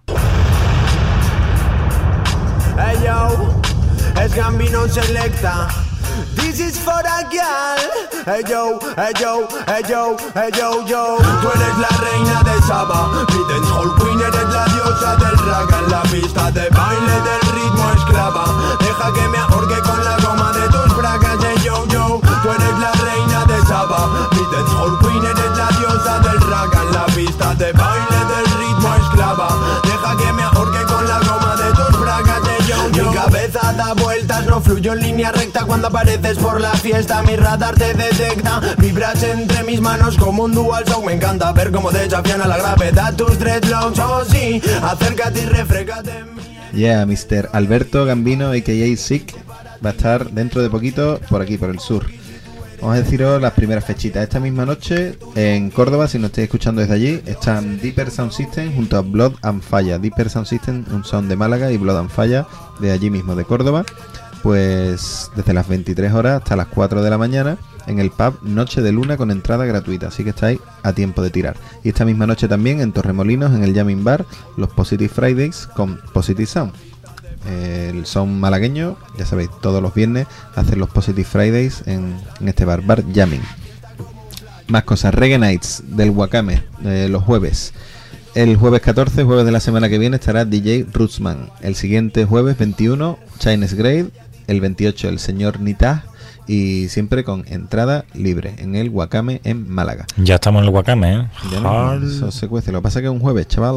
Hey yo, es Gambino Selecta. This is for a girl. Hey yo, hey yo, hey yo, hey yo, yo. Tú eres la reina de Saba, mi dancehall queen, eres la diosa del raga. En la pista de baile del ritmo esclava. Deja que me ahorque con la goma de tus bragas. Hey yo, yo. Tú eres la reina de Saba, mi dancehall queen, eres la diosa del raga. En la pista de baile del ritmo esclava. Deja que me ahorque con la goma de tus bragas. Hey yo, yo. Mi cabeza da vueltas, no fluyo en línea recta cuando apareces por la fiesta. Mi radar te detecta, vibras entre mis manos como un dual shock. Me encanta ver cómo desafían a la gravedad tus dreadlocks. Oh sí, acércate y refrégate en mí. Yeah, mister Alberto Gambino, a k a. Sick, va a estar dentro de poquito por aquí, por el sur. Vamos a deciros las primeras fechitas. Esta misma noche en Córdoba, si nos estáis escuchando desde allí, están Deeper Sound System junto a Blood and Fire. Deeper Sound System, un sound de Málaga, y Blood and Fire de allí mismo, de Córdoba. Pues desde las veintitrés horas hasta las cuatro de la mañana en el pub Noche de Luna con entrada gratuita, así que estáis a tiempo de tirar. Y esta misma noche también en Torremolinos, en el Jamming Bar, los Positive Fridays con Positive Sound. El son malagueño, ya sabéis, todos los viernes hacen los Positive Fridays en, en este bar, Bar Jamming. Más cosas, Reggae Nights del Wakame, eh, los jueves. El jueves catorce, jueves de la semana que viene, estará D J Rootsman. El siguiente jueves veintiuno, Chinese Grade. El veintiocho, el señor Nitah. Y siempre con entrada libre en el Wakame en Málaga. Ya estamos en el Wakame, ¿eh? Ya no, eso se cuece. Lo que pasa es que es un jueves, chaval.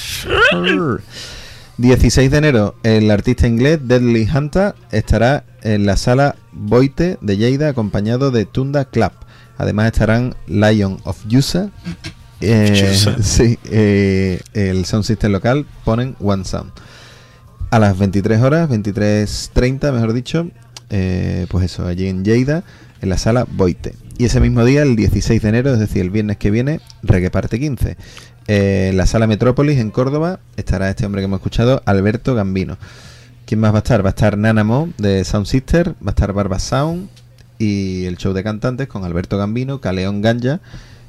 dieciséis de enero, el artista inglés Deadly Hunter estará en la sala Boite de Lleida acompañado de Tunda Club. Además estarán Lion of Yusa. Eh, sí, eh, el sound system local ponen One Sound. A las veintitrés horas, veintitrés treinta mejor dicho, eh, pues eso, allí en Lleida, en la sala Boite. Y ese mismo día, el dieciséis de enero, es decir, el viernes que viene, Reggae Parte quince. Eh, en la sala Metrópolis, en Córdoba, estará este hombre que hemos escuchado, Alberto Gambino. ¿Quién más va a estar? Va a estar Nana Mo, de Sound Sister, va a estar Barba Sound, y el show de cantantes con Alberto Gambino, Caleón Ganja,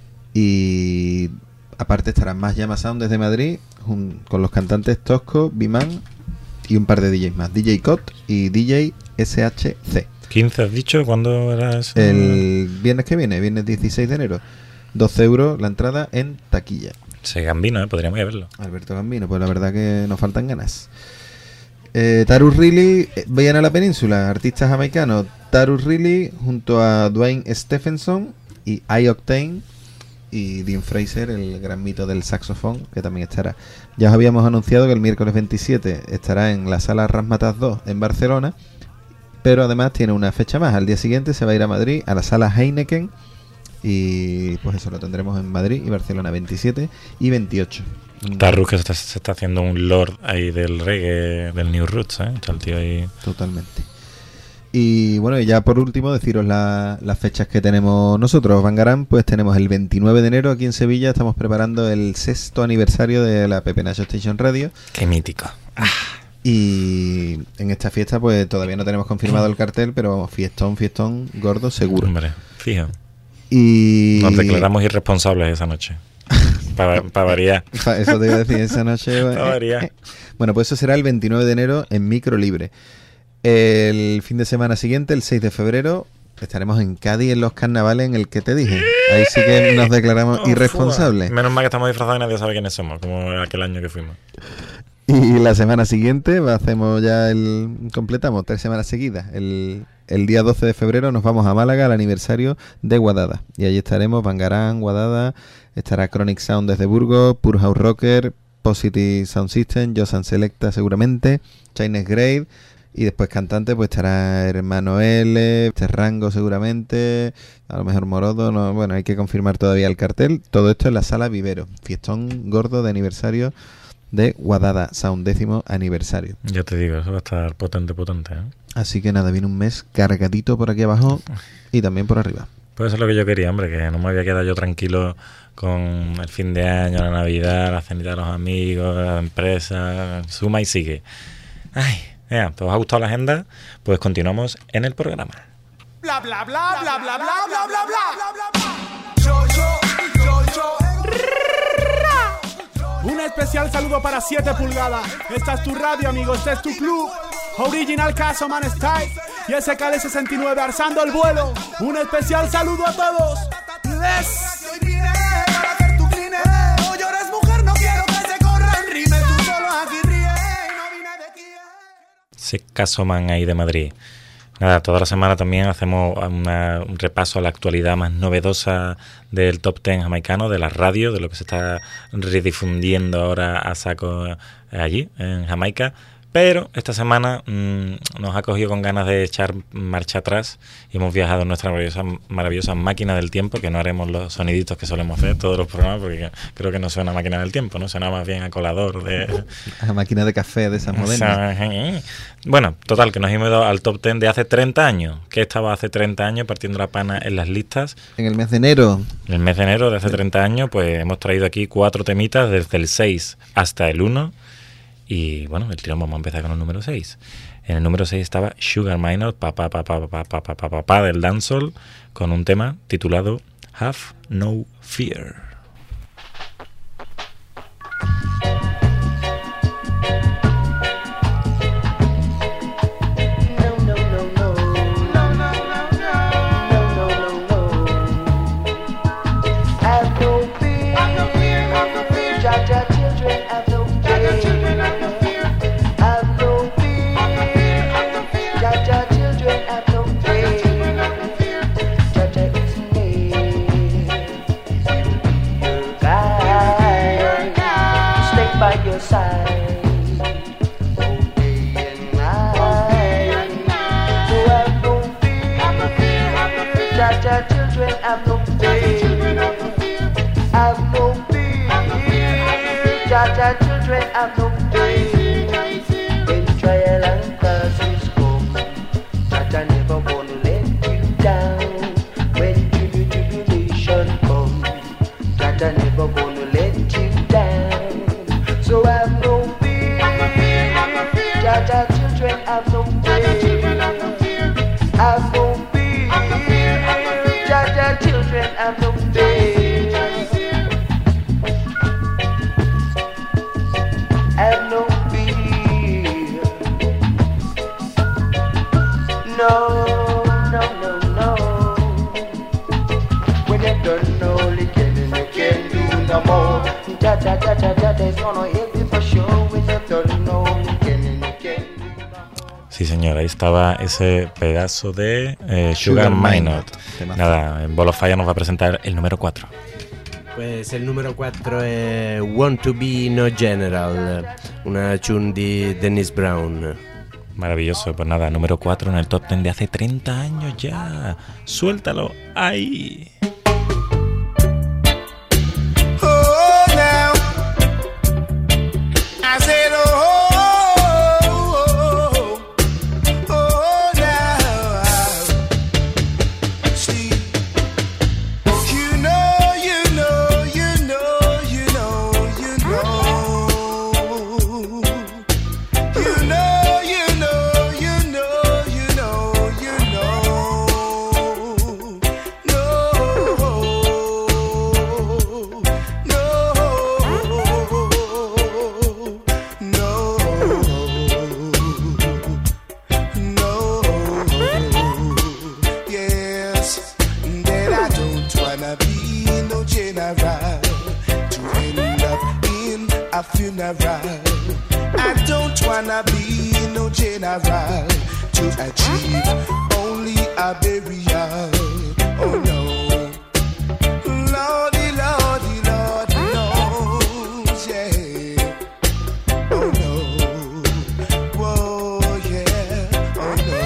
y aparte estarán más Llama Sound desde Madrid, jun- con los cantantes Tosco, Biman, y un par de D Js más, D J Cot y D J S H C. ¿quince has dicho? ¿Cuándo era eso? El viernes que viene, viernes dieciséis de enero. doce euros la entrada en taquilla. Ese Gambino, ¿eh? Podríamos ir a verlo. Alberto Gambino, pues la verdad que nos faltan ganas. Eh, Tarus Riley, eh, vayan a la península, artista jamaicano. Tarus Riley junto a Dwayne Stephenson y I-Octane y Dean Fraser, el gran mito del saxofón, que también estará. Ya os habíamos anunciado que el miércoles veintisiete estará en la sala Razzmatazz dos en Barcelona, pero además tiene una fecha más. Al día siguiente se va a ir a Madrid a la sala Heineken, y pues eso lo tendremos en Madrid y Barcelona veintisiete y veintiocho. Tarrus, que se está, se está haciendo un lord ahí del reggae, del New Roots, ¿eh? Está el tío ahí. Totalmente. Y bueno, y ya por último deciros la, las fechas que tenemos nosotros. Bangarán, pues tenemos el veintinueve de enero aquí en Sevilla. Estamos preparando el sexto aniversario de la Pepe Nacho Station Radio. Qué mítico. Ah. Y en esta fiesta pues todavía no tenemos confirmado el cartel, pero vamos, fiestón, fiestón, gordo, seguro. Hombre, fijo. Y nos declaramos irresponsables esa noche. Para pa variar. Eso te iba a decir esa noche. Para variar. Bueno, pues eso será el veintinueve de enero en Micro Libre. El fin de semana siguiente, el seis de febrero, estaremos en Cádiz en los carnavales en el que te dije. Ahí sí que nos declaramos oh, irresponsables. Fua. Menos mal que estamos disfrazados y nadie sabe quiénes somos, como aquel año que fuimos. Y la semana siguiente hacemos ya el... completamos tres semanas seguidas. El, el día doce de febrero nos vamos a Málaga al aniversario de Guadada. Y allí estaremos Bangarán, Guadada, estará Chronic Sound desde Burgos, Pure House Rocker, Positive Sound System, Josan Selecta seguramente, Chinese Grade. Y después cantante pues estará Hermano L, Terrango seguramente, a lo mejor Morodo, no, bueno, hay que confirmar todavía el cartel. Todo esto en la sala Vivero, fiestón gordo de aniversario de Guadada, Sound décimo aniversario. Ya te digo, eso va a estar potente, potente, ¿eh? Así que nada, viene un mes cargadito por aquí abajo y también por arriba. Pues eso es lo que yo quería, hombre, que no me había quedado yo tranquilo con el fin de año, la Navidad, la cenita de los amigos, la empresa, suma y sigue. Ay... Ya, ¿te os ha gustado la agenda? Pues continuamos en el programa. Bla bla bla bla bla bla bla bla bla bla. Yo yo yo yo. Un especial saludo para siete pulgadas. Esta es tu radio, amigo, este es tu club. Original Casoman Style y S K L sesenta y nueve alzando el vuelo. Un especial saludo a todos. Les. Para hacer tu cline. No llores, mujer, no quiero que se corran. Rime tú solo aquí ríe. Ese Casoman ahí de Madrid. Nada, toda la semana también hacemos una, un repaso a la actualidad más novedosa del top ten jamaicano, de la radio, de lo que se está redifundiendo ahora a saco allí, en Jamaica. Pero esta semana mmm, nos ha cogido con ganas de echar marcha atrás y hemos viajado en nuestra maravillosa, maravillosa máquina del tiempo, que no haremos los soniditos que solemos hacer todos los programas, porque creo que no suena máquina del tiempo, ¿no? Suena más bien a colador de... A máquina de café de esas modernas. Bueno, total, que nos hemos ido al top ten de hace treinta años. ¿Qué estaba hace treinta años partiendo la pana en las listas? En el mes de enero. En el mes de enero de hace treinta años, pues hemos traído aquí cuatro temitas desde el seis hasta el uno. Y bueno, el tirón, vamos a empezar con el número seis. En el número seis estaba Sugar Minott, papá, papá, papá, papá, papá, papá del dancehall, con un tema titulado Have No Fear. Children have no fear. When trial and crisis come, that I never wanna let you down. When tribulation come, that I never wanna let you down. So have no fear. That our children have no fear. Have no fear. That our children have no fear. Have no fear. No, no, no, no. When you don't know the killing, you can't do no more. Da da da da da, there's gonna help you for sure. When you don't know the killing, you can't do no more. Sí, señor, ahí estaba ese pedazo de eh, Sugar, Sugar Minott. Nada, en Bolo Falla nos va a presentar el número cuatro. Pues el número cuatro è Want to Be No General, una tune di Dennis Brown. Maravilloso, pues nada, número cuatro en el top ten de hace treinta años ya. Suéltalo ahí. Oh, now I said, oh, oh, oh, oh, now see, you know, you know, you know, you know, you know, you know, you know, you know, you know, you know, a funeral. I don't wanna be no general to achieve only a burial. Oh no, Lordy, Lordy, Lordy knows, yeah. Oh no, whoa, yeah, oh no.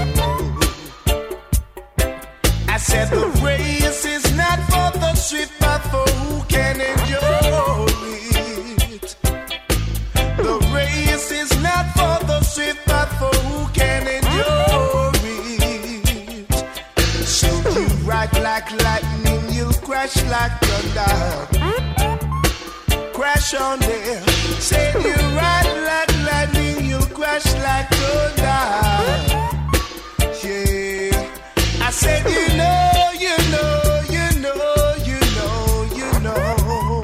I said the race is not for the swift, but for who can endure it. The race is not for the swift, but for who can endure it. So you ride like lightning, you'll crash like thunder. Crash on there. Say you ride like lightning, you'll crash like thunder. Yeah, I said you know, you know, you know, you know, you know.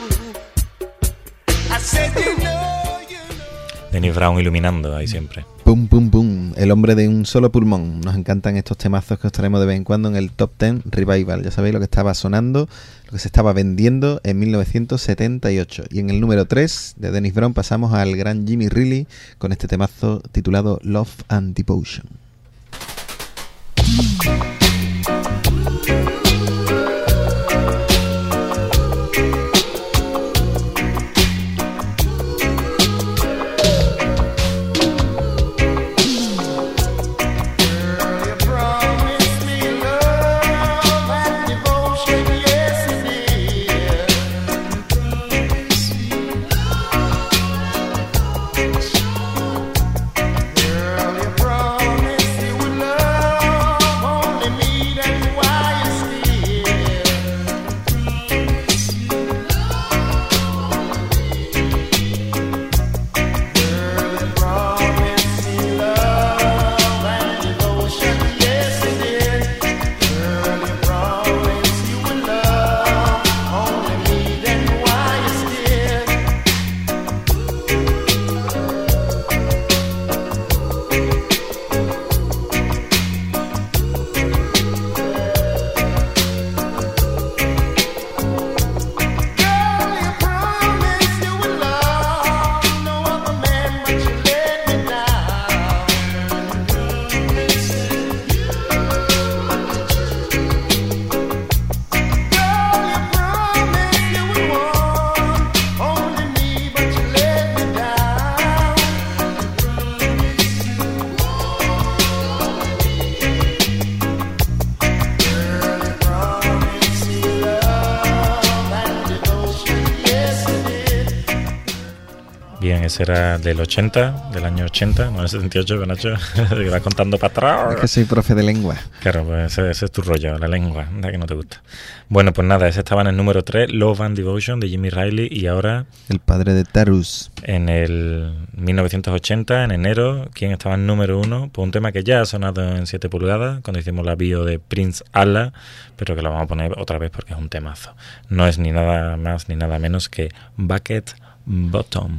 I said you know. Dennis Brown iluminando ahí siempre. Pum, pum, pum. El hombre de un solo pulmón. Nos encantan estos temazos que os traemos de vez en cuando en el Top ten Revival. Ya sabéis lo que estaba sonando, lo que se estaba vendiendo en mil novecientos setenta y ocho. Y en el número tres de Dennis Brown pasamos al gran Jimmy Reilly con este temazo titulado Love and Devotion. Bien, ese era del ochenta, del año ochenta, no del setenta y ocho, Nacho, que vas contando para atrás. Es que soy profe de lengua. Claro, pues ese, ese es tu rollo, la lengua, la que no te gusta. Bueno, pues nada, ese estaba en el número tres, Love and Devotion de Jimmy Riley, y ahora... El padre de Tarus. En el mil novecientos ochenta, en enero, ¿quién estaba en número uno? Pues un tema que ya ha sonado en siete pulgadas, cuando hicimos la bio de Prince Allah, pero que lo vamos a poner otra vez porque es un temazo. No es ni nada más ni nada menos que Bucket Bottom.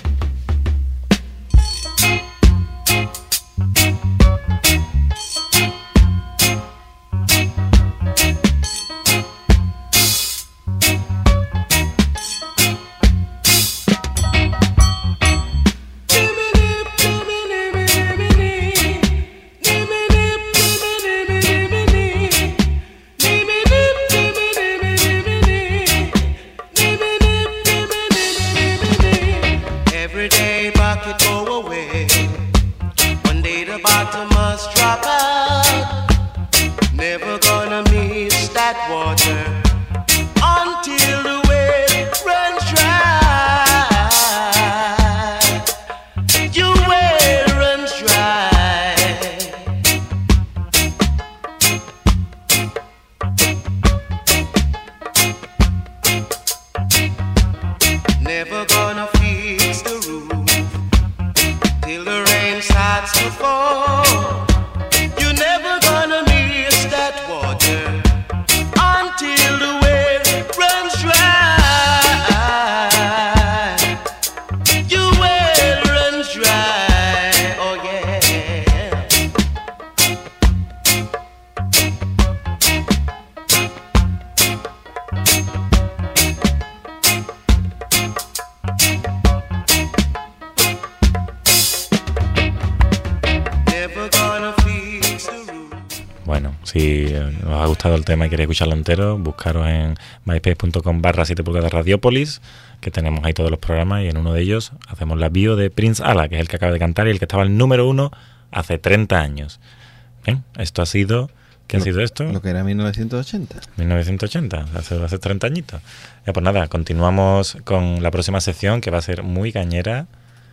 El tema y queréis escucharlo entero, buscaros en myspace.com barra siete pulgadas Radiopolis, que tenemos ahí todos los programas, y en uno de ellos hacemos la bio de Prince Allah, que es el que acaba de cantar y el que estaba el número uno hace treinta años. Bien, esto ha sido... ¿Qué lo, ha sido esto? Lo que era mil novecientos ochenta. mil novecientos ochenta, hace, hace treinta añitos. Ya, pues nada, continuamos con la próxima sección, que va a ser muy cañera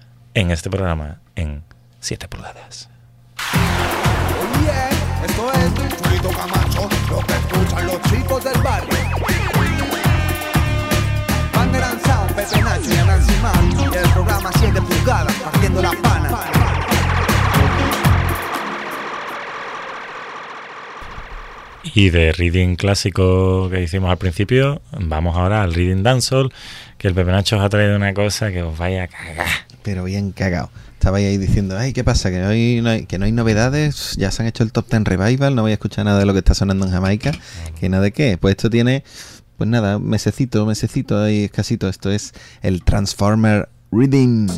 en este programa, en siete pulgadas. Yeah, esto es Chulito Camacho, lo que escuchan los chicos del barrio. Banderan Sound, Pepe Nacho y Nancy Man, el programa siete pulgadas, partiendo la pana. Y de reading clásico que hicimos al principio, vamos ahora al reading dancehall, que el Pepe Nacho os ha traído una cosa que os vaya a cagar. Pero bien cagado. Estabais ahí diciendo, ay, ¿qué pasa? Que hoy no hay, que no hay novedades, ya se han hecho el Top Ten Revival, no voy a escuchar nada de lo que está sonando en Jamaica. ¿Que nada de qué? Pues esto tiene, pues nada, mesecito, mesecito ahí escasito. Esto es el Transformer Reading.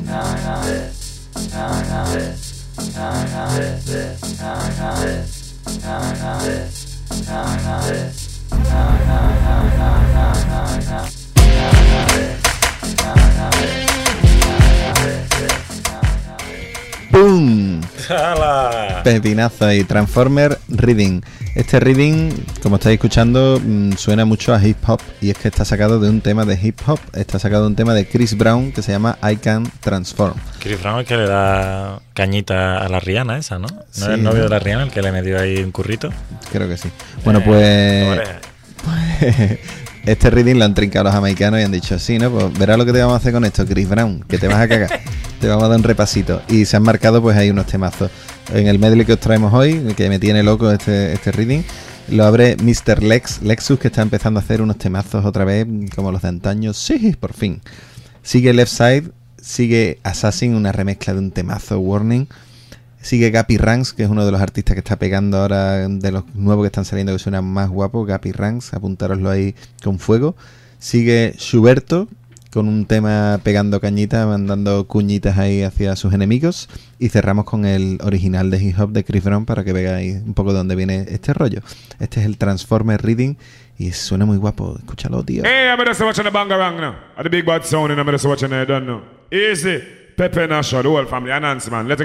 ¡Pum! ¡Hala! Pepinazo y Transformer Reading. Este reading, como estáis escuchando, mmm, suena mucho a hip hop, y es que está sacado de un tema de hip hop, está sacado de un tema de Chris Brown que se llama I Can Transform. Chris Brown es que le da cañita a la Rihanna esa, ¿no? ¿No sí, es el novio ¿no? de la Rihanna el que le metió ahí un currito? Creo que sí. Bueno, pues... pues este reading lo han trincado los jamaicanos y han dicho, sí, ¿no? Pues verás lo que te vamos a hacer con esto, Chris Brown, que te vas a cagar. Te vamos a dar un repasito. Y se han marcado pues ahí unos temazos. En el medley que os traemos hoy, que me tiene loco este, este reading, lo abre mister Lex, Lexus, que está empezando a hacer unos temazos otra vez, como los de antaño. Sí, por fin. Sigue Left Side, sigue Assassin, una remezcla de un temazo, Warning. Sigue Gappy Ranks, que es uno de los artistas que está pegando ahora, de los nuevos que están saliendo, que suenan más guapos. Gappy Ranks, apuntároslo ahí con fuego. Sigue Schuberto, con un tema pegando cañitas, mandando cuñitas ahí hacia sus enemigos. Y cerramos con el original de hip hop de Chris Brown, para que veáis un poco de dónde viene este rollo. Este es el Transformer Reading y suena muy guapo. Escúchalo, tío. Hey, I'm just watching the bangarang now. At the big bad sound, and I'm just watching it done now. Easy. Pepe Nacho, the whole family, and Nancy, man. Let's go now.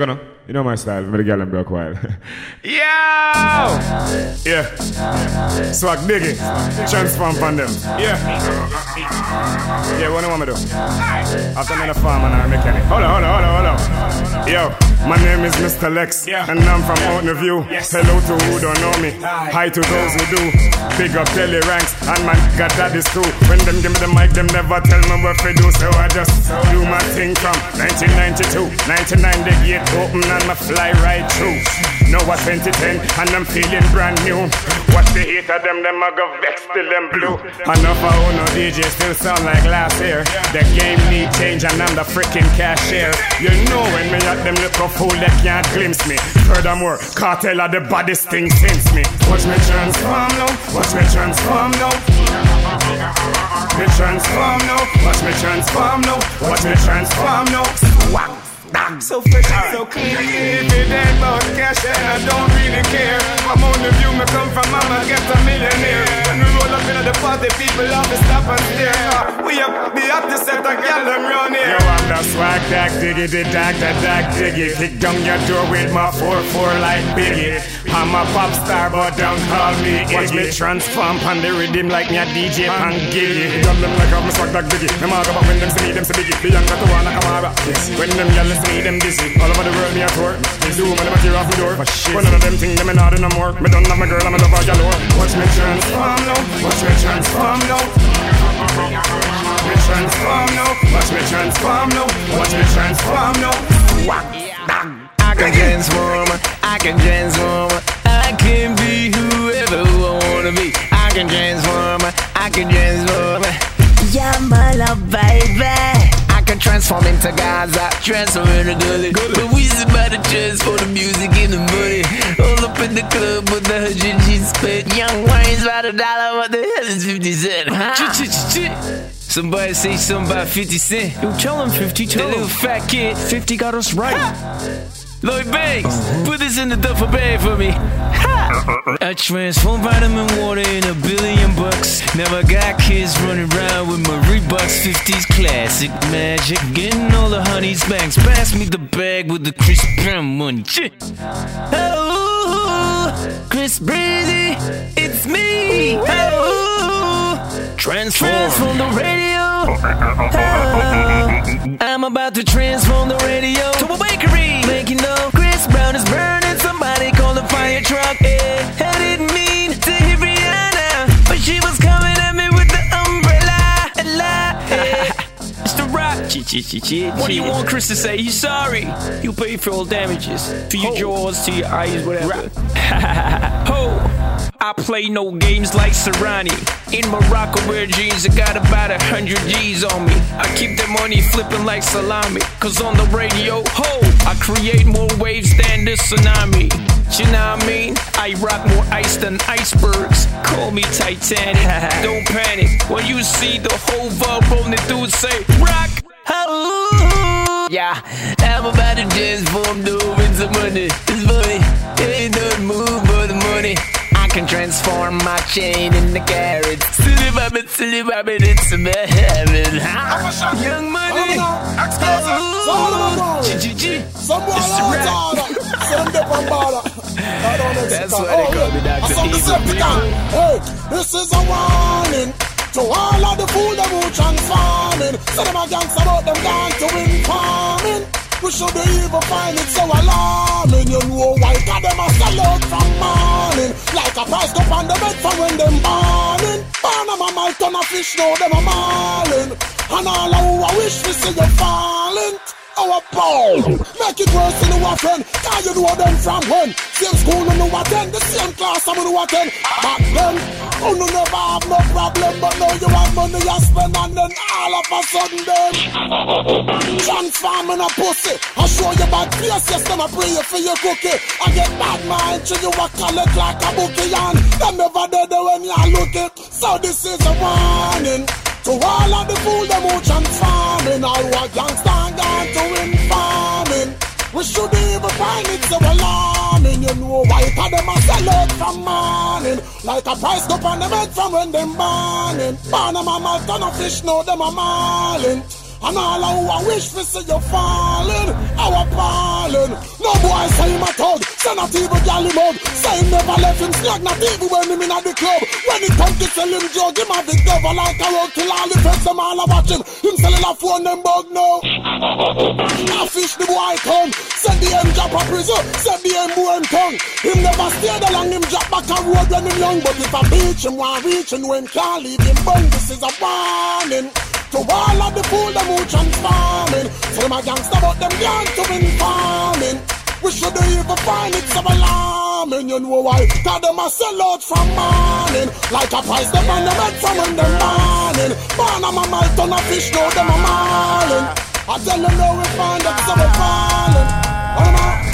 You know my style, I'm the girl and broke wild. Yo! Yeah. Swag diggy. Transform on them. Yeah. Yeah, what do you want me to do? After I'm in a farm and I'm a mechanic. Hold on, hold on, hold on, hold on. Yo, my name is Mister Lex, yeah. And I'm from Mountain View. Yes. Hello to who don't know me. Hi to those who do. Big up Telly Ranks, and man got that is true. When them give me the mic, them never tell me what to do. So I just do my thing from nineteen ninety-two. ninety-nine the gate open and my fly right through. Now it's twenty ten and I'm feeling brand new. Watch the hate of them, them I go vex till them blue. Enough of who no D J still sound like last year. The game need change and I'm the freaking cashier. You know when me at them look a fool they can't glimpse me. Furthermore, cartel of the baddest thing since me. Watch me transform now, watch me transform now. Me transform now, watch me transform now, watch me transform now. Whack. So fresh and so clean. If it ain't about cash, then I don't really care. I'm on the view, me come from mama, get a millionaire. When we roll up in the party, people love to stop and stare. We up, be up to set a gal them round here. Yo, I'm the swag dag, diggy, the dag, the dag, diggy. Kick down your door with my four four like Biggie. I'm a pop star, but don't call me Iggy. Watch me transform on the rhythm like me a D J pan Giggy. Done them like I'm a swag dag, diggy. Them all go back when them see me, them see Biggie. The young got to wanna come over. When them yelling, see them busy. All over the world me at work. They do man, them a tear off the door. One of them thing them in not in no more. Me don't have my girl, I'm a lover galore. Watch me transform now. Watch me transform now. Me transform now. Watch me transform now. Watch me transform now. Whack. I can transform. I can transform. I can be whoever I wanna be. I can transform. I can transform. Yeah, my love, baby. I can transform into Gaza, transform into Gully. But we about to transform the music in the money. All up in the club with the hundred G's spent. Young Wayne's about a dollar, what the hell is fifty cent? Huh? Somebody say something about fifty cent. Yo, tell him fifty, tell him. The little fat kid. fifty got us right. Ha! Lloyd Banks, uh-huh. Put this in the duffel bag for me. Ha! I transform vitamin water in a billion bucks. Never got kids running around with my Reeboks fifties classic magic. Getting all the honey's banks. Pass me the bag with the Chris Brown money. Oh, Chris Breezy, it's me. Oh, transform. Transform the radio. Oh, I'm about to transform the radio to a bakery. Making no Chris Brown is burning. Somebody call the fire truck. Yeah, I didn't mean to hit Rihanna, but she was coming at me with the umbrella. Yeah. Mister Rock, what do you want Chris to say? He's sorry. He'll pay for all damages. To your jaws, to your eyes, whatever. Ho! I play no games like Serrani. In Morocco, wear jeans, I got about a hundred G's on me. I keep that money flipping like salami. Cause on the radio, ho, I create more waves than the tsunami. You know what I mean? I rock more ice than icebergs. Call me Titanic. Don't panic when you see the whole vibe on the dude say, rock! Oh, yeah, I'm about to transform the into money. It's funny, ain't nothing move but the money. I can transform my chain into carrots. Silly rabbit, silly rabbit, it's a heaven. Young money. That's why they call me Doctor Evil. Hey, this is a warning to all of the fools that will transforming. So them a gangsta about them going to win farming. We should be even find it so alarming. You know why? Cause them a sell out from morning. Like a price up on the bed from when them borning. Panama might turn a fish, now them a marlin. And all who I wish we see you falling. Our ball, make it worse in the waffen. Cause you know them from when. Same school you know attend, the same class I'm gonna attend. Back then, you know never have no problem. But now you have money you spend and then all of a sudden them transforming a pussy. I show you bad face, yes, them I pray you for your cookie. I get bad mind, so you a collect like a bookie. And them never dead when you look it. So this is a warning to all of the fools them who transforming. All who are gangsta gone to win farming. We should even find it so alarming. You know why? Cause them a sell out from morning. Like a price up on the bed from when them burning. Panama malt and a fish, now them a marlin. And all who I wish to see you falling, our falling. No boy say him a thug, say not even galley mug. Say him never left him snag, not even when him in at the club. When it come to sell him drug, him have the devil like a road kill. All the friends them all a watch him. Him selling a phone them bug now. Now fish the boy tongue. Send the M drop a prison, send the M boy tongue. Him never stayed along, him drop back a road when him young. But if I beach him, want reach him when can't leave him bung. This is a warning to all of the fool them who transforming. So them a gangster but them young to informing. We should even find it so alarming. You know why? Cause them a sell out from morning. Like a price them on them head from in the morning. Man I'm a malt on a fish, now them a marlin. I tell them now we find them so we falling. What am I?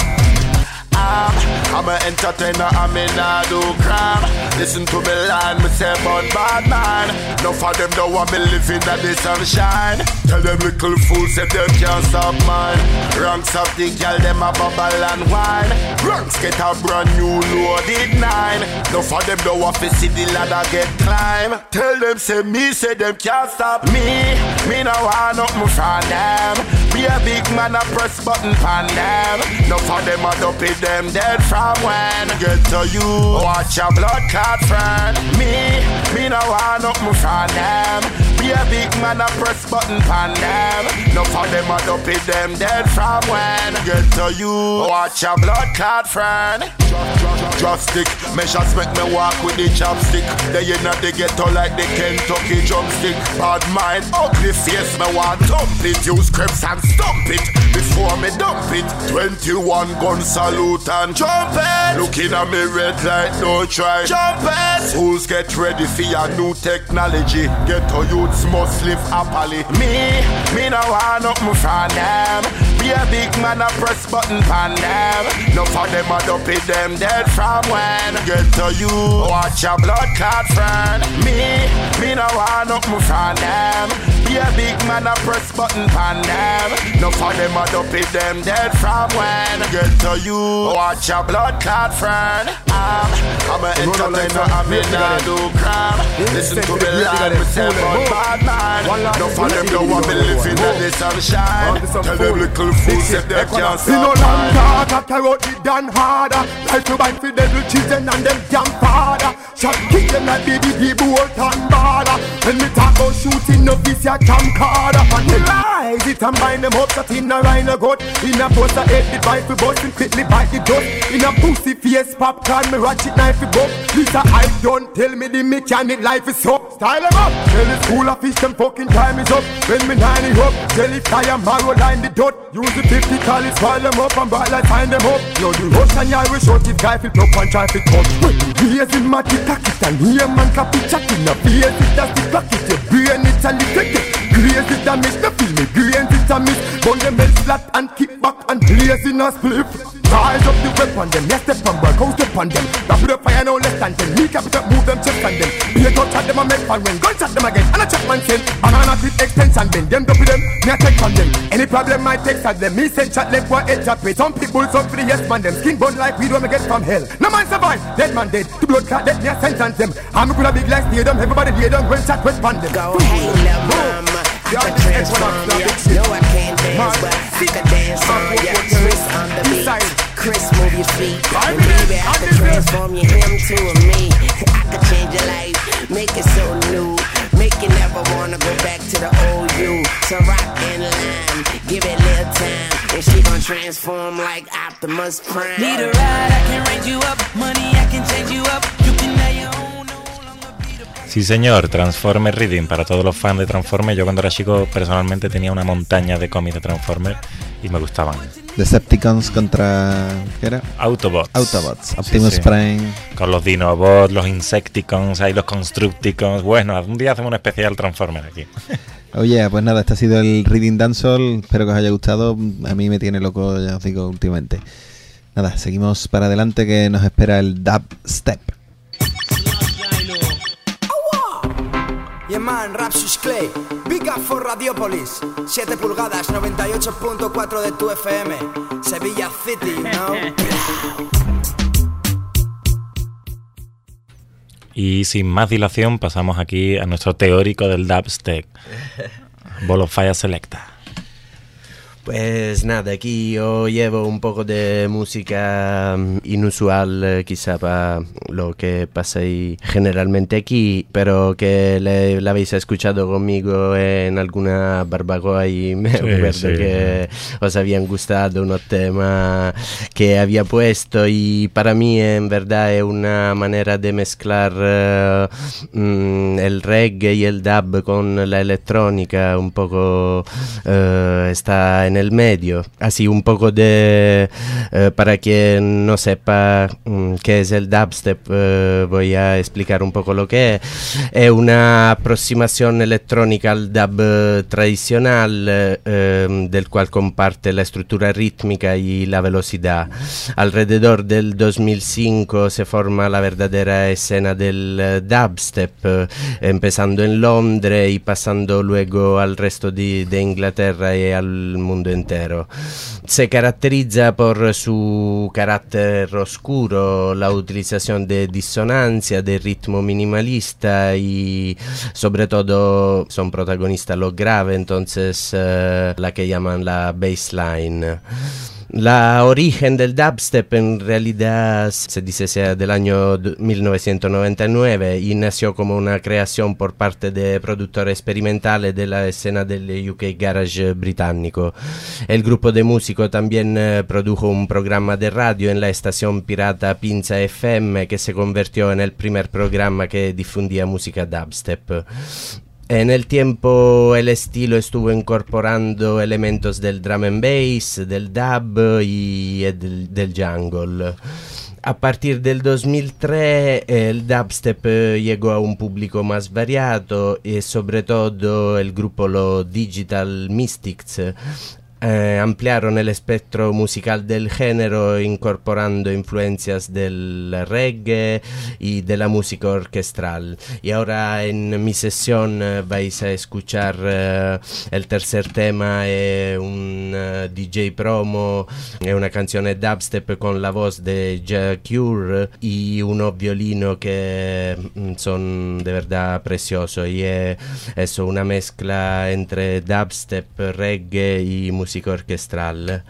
I'm an entertainer, I'm in a do crime. Listen to me line, me say about bad man. Enough of them don't want me living in the sunshine. Tell them little fools that they can't stop mine. Ranks of the girl, them a bubble and wine. Ranks get a brand new loaded nine. Enough of them don't want to see the ladder get climb. Tell them say me, say them can't stop me. Me no want nothing from them. Be a big man, a press button pan them. Enough of them a dump it, them dead from when. Get to you, watch your blood clot friend. Me, me no want nothing from them. Be a big man, a press button pan them. Enough of them a dump it, them dead from when. Get to you, watch your blood clot friend. Drastic, measures make me walk with the chopstick. They in the ghetto like the Kentucky drumstick. Bad mind, ugly face, me want dump it. Use crepes and stomp it before me dump it. Twenty-one gun salute and jump it. Looking at me red light, don't try jump it. Fools get ready for your new technology. Ghetto youths must live happily. Me, me no want nothing from them. Be a big man, a press button pan them. No for them a dump it, them dead from when. Get to you, watch your blood clot friend. Me, me no want nothing from them. Be a big man, a press button pan them. No for them a dump it, them dead from when. Get to you, watch your blood clot friend. I'm, I'm an entertainer, I'm in a do crime. Listen to me line, me say about bad man. No for them don't want me living in the sunshine. Tell them little fools if they can't see no long talk, I carry out it done harder. Like to buy for them little children and them damn father. Shot kick them like baby people hold on border. When me talk about shooting, no this ya camcorder. And they rise it and bind them up, that in a rhino gut. In a poster head, the rifle bust and quickly bite the dust. In a pussy face popcorn, me ratchet knife the buck. Lisa, I don't tell me the mechanic life is up. Style them up, tell the school of fish, them fucking time is up. When me nine it up, tell it fire, marrow line the dot. Use the fifty call it, swallow them up and ball like find them up. You do rush and you will short it, guy fit up and try fit up. When you raise in my tick it and here man clap it, chat in a face it as the clock it, your brain it and it take it. Graze it and miss, the feel me, graze it and miss. Bun them head flat and kick back and blaze in a split. Rise up the weapon them, yes step and work, out step on them. Rapid up fire no less than ten, me cap it up, move them, chest on them. Be a touch at them and make fun when gunshot them again. And a check man send, banana fit extension bend, them dump them, me a check on them. Any problem I take at them, me send chat left for head chat with. Some people up for the yes man them, skin bun like we don't get from hell. No man survive, dead man dead, the blood clot, let me a sentence them. I'm a big like stadium, everybody hear them when chat with pan them. Go hang love mama, I can transform ya. No I can't dance, but I can dance on ya. Twist on the beat. Chris, move your feet. And baby, I can transform you him to a me. I can change your life, make it so new. Make you never wanna go back to the old you. So rock in line, give it a little time. And she gon' transform like Optimus Prime. Need a ride, I can range you up. Money, I can change you up. You can have your own. Sí señor, Transformer Reading para todos los fans de Transformers. Yo cuando era chico personalmente tenía una montaña de cómics de Transformers y me gustaban. Decepticons contra... ¿qué era? Autobots. Autobots, Optimus sí, sí. Prime. Con los Dinobots, los Insecticons, hay los Constructicons. Bueno, un día hacemos un especial Transformers aquí. Oye, pues nada, este ha sido el Reading Dancehall. Espero que os haya gustado. A mí me tiene loco, ya os digo, últimamente. Nada, seguimos para adelante que nos espera el Dubstep. Yeah man, Rapsus Clay, Big Up for Radiopolis, siete pulgadas, noventa y ocho punto cuatro de tu F M, Sevilla City, you know. Y sin más dilación pasamos aquí a nuestro teórico del dubstep. Ball of Fire Selecta. Pues nada, aquí yo llevo un poco de música inusual, eh, quizá para lo que pasa ahí generalmente aquí, pero que le, la habéis escuchado conmigo en alguna barbacoa y me Sí, acuerdo sí. que os habían gustado unos temas que había puesto y para mí en verdad es una manera de mezclar eh, mm, el reggae y el dub con la electrónica, un poco eh, está en el medio, así un poco de eh, para quien no sepa mm, qué es el dubstep, eh, voy a explicar un poco lo que es. Es una aproximación electrónica al dub eh, tradicional, eh, eh, del cual comparte la estructura rítmica y la velocidad. Alrededor del dos mil cinco se forma la verdadera escena del eh, dubstep, eh, empezando en Londres y pasando luego al resto di- de Inglaterra y al mundo entero. Se caracteriza por su carácter oscuro, la utilización de disonancia, de ritmo minimalista y sobre todo son protagonistas los graves, entonces eh, la que llaman la bassline. La origen del dubstep en realidad se dice sea del año d- mil novecientos noventa y nueve y nació como una creación por parte de productores experimentales de la escena del U K Garage británico. El grupo de músicos también eh, produjo un programa de radio en la estación pirata Pinza F M que se convirtió en el primer programa que difundía música dubstep. En el tiempo el estilo estuvo incorporando elementos del drum and bass, del dub y eh, del, del jungle. A partir del dos mil tres el dubstep eh, llegó a un público más variado y sobre todo el grupo los Digital Mystics eh, ampliaron el espectro musical del género incorporando influencias del reggae y de la música orquestral. Y ahora en mi sesión eh, vais a escuchar eh, el tercer tema, es un eh, D J promo, es una canción de dubstep con la voz de Ja Cure y unos violinos que mm, son de verdad preciosos y es eso, una mezcla entre dubstep, reggae y música orquestral.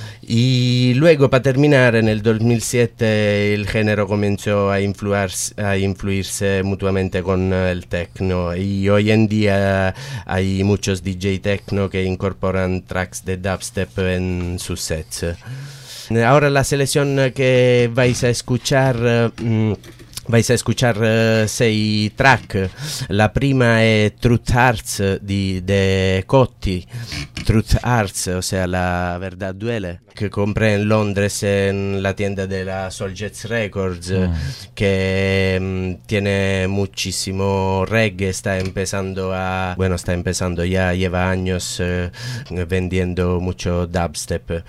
Y luego, para terminar, en el dos mil siete el género comenzó a, influarse, a influirse mutuamente con el techno y hoy en día hay muchos D J techno que incorporan tracks de dubstep en sus sets. Ahora la selección que vais a escuchar... Mm, Vais a escuchar uh, seis tracks. La prima è Truth Hearts di, de Cotti. Truth Hearts, o sea, la verdad duele, que compré en Londres en la tienda de la Soul Jets Records, Mm. que mm, tiene muchísimo reggae, está empezando a... Bueno, está empezando ya, lleva años eh, vendiendo mucho dubstep.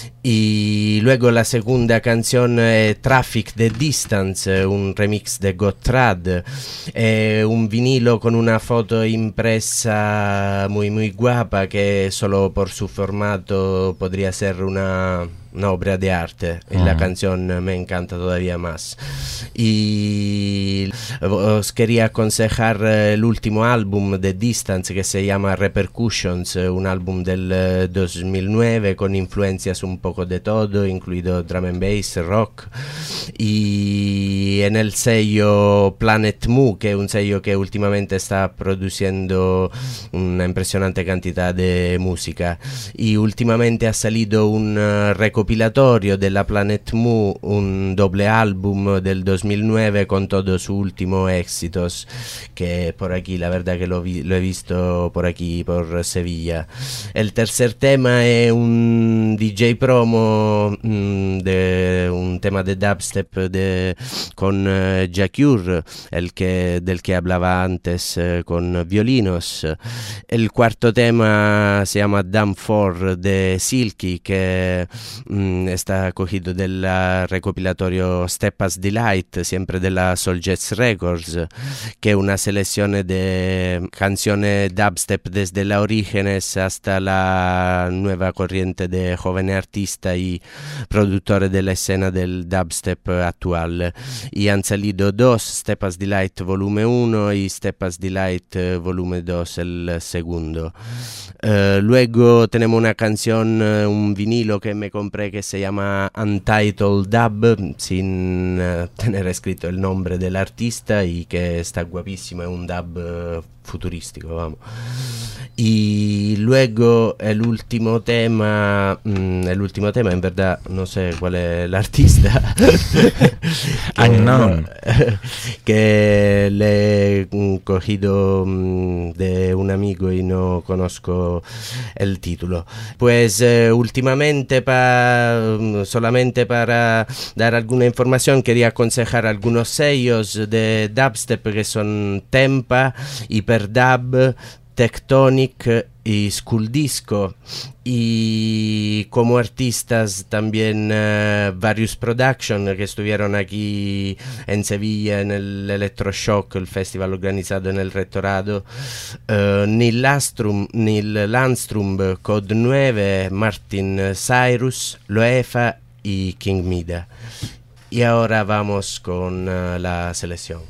Y luego la segunda canción è Traffic de Distance, un remix de Gottrad, eh, un vinilo con una foto impresa muy muy guapa que solo por su formato podría ser una, una obra de arte y la Mm. canción me encanta todavía más. Y os quería aconsejar eh, el último álbum de Distance que se llama Repercussions, eh, un álbum del eh, dos mil nueve con influencias un poco de todo, incluido drum and bass, rock, y en el sello Planet Mu, que es un sello que últimamente está produciendo una impresionante cantidad de música, y últimamente ha salido un uh, recopilatorio de la Planet Mu, un doble álbum del dos mil nueve con todos sus últimos éxitos, que por aquí la verdad que lo, vi- lo he visto por aquí, por Sevilla. El tercer tema es un D J promo mm, de un tema de dubstep de, con uh, Ja Cure, el que, del que hablaba antes, eh, con violinos. El cuarto tema se llama Damn four de Silky, que mh, está cogido del uh, recopilatorio Steppas Delight, siempre de la Soul Jazz Records, que es una selección de canciones dubstep desde los orígenes hasta la nueva corriente de jóvenes artistas y productores de la escena del dubstep actual. Y han salido dos, Steppas Delight volume uno y Steppas Delight eh, volume dos, el segundo. Uh, luego tenemos una canción, uh, un vinilo que me compré que se llama Untitled Dub, sin uh, tener escrito el nombre del artista, y que está guapísimo, es un dub uh, futurístico, vamos. Y luego el último tema, mmm, el último tema, en verdad no sé cuál es el artista. Unknown. Que le he cogido mmm, de un amigo y no conozco el título. Pues eh, últimamente, pa, solamente para dar alguna información, quería aconsejar algunos sellos de dubstep que son Tempa, Hyperdub, Tectonic y School Disco, y como artistas también uh, Various Production, que estuvieron aquí en Sevilla en el Electroshock, el festival organizado en el Rectorado, uh, Neil Landstrom, Neil Landstrom, Code nueve, Martin Cyrus, Loefa y King Mida. Y ahora vamos con uh, la selección.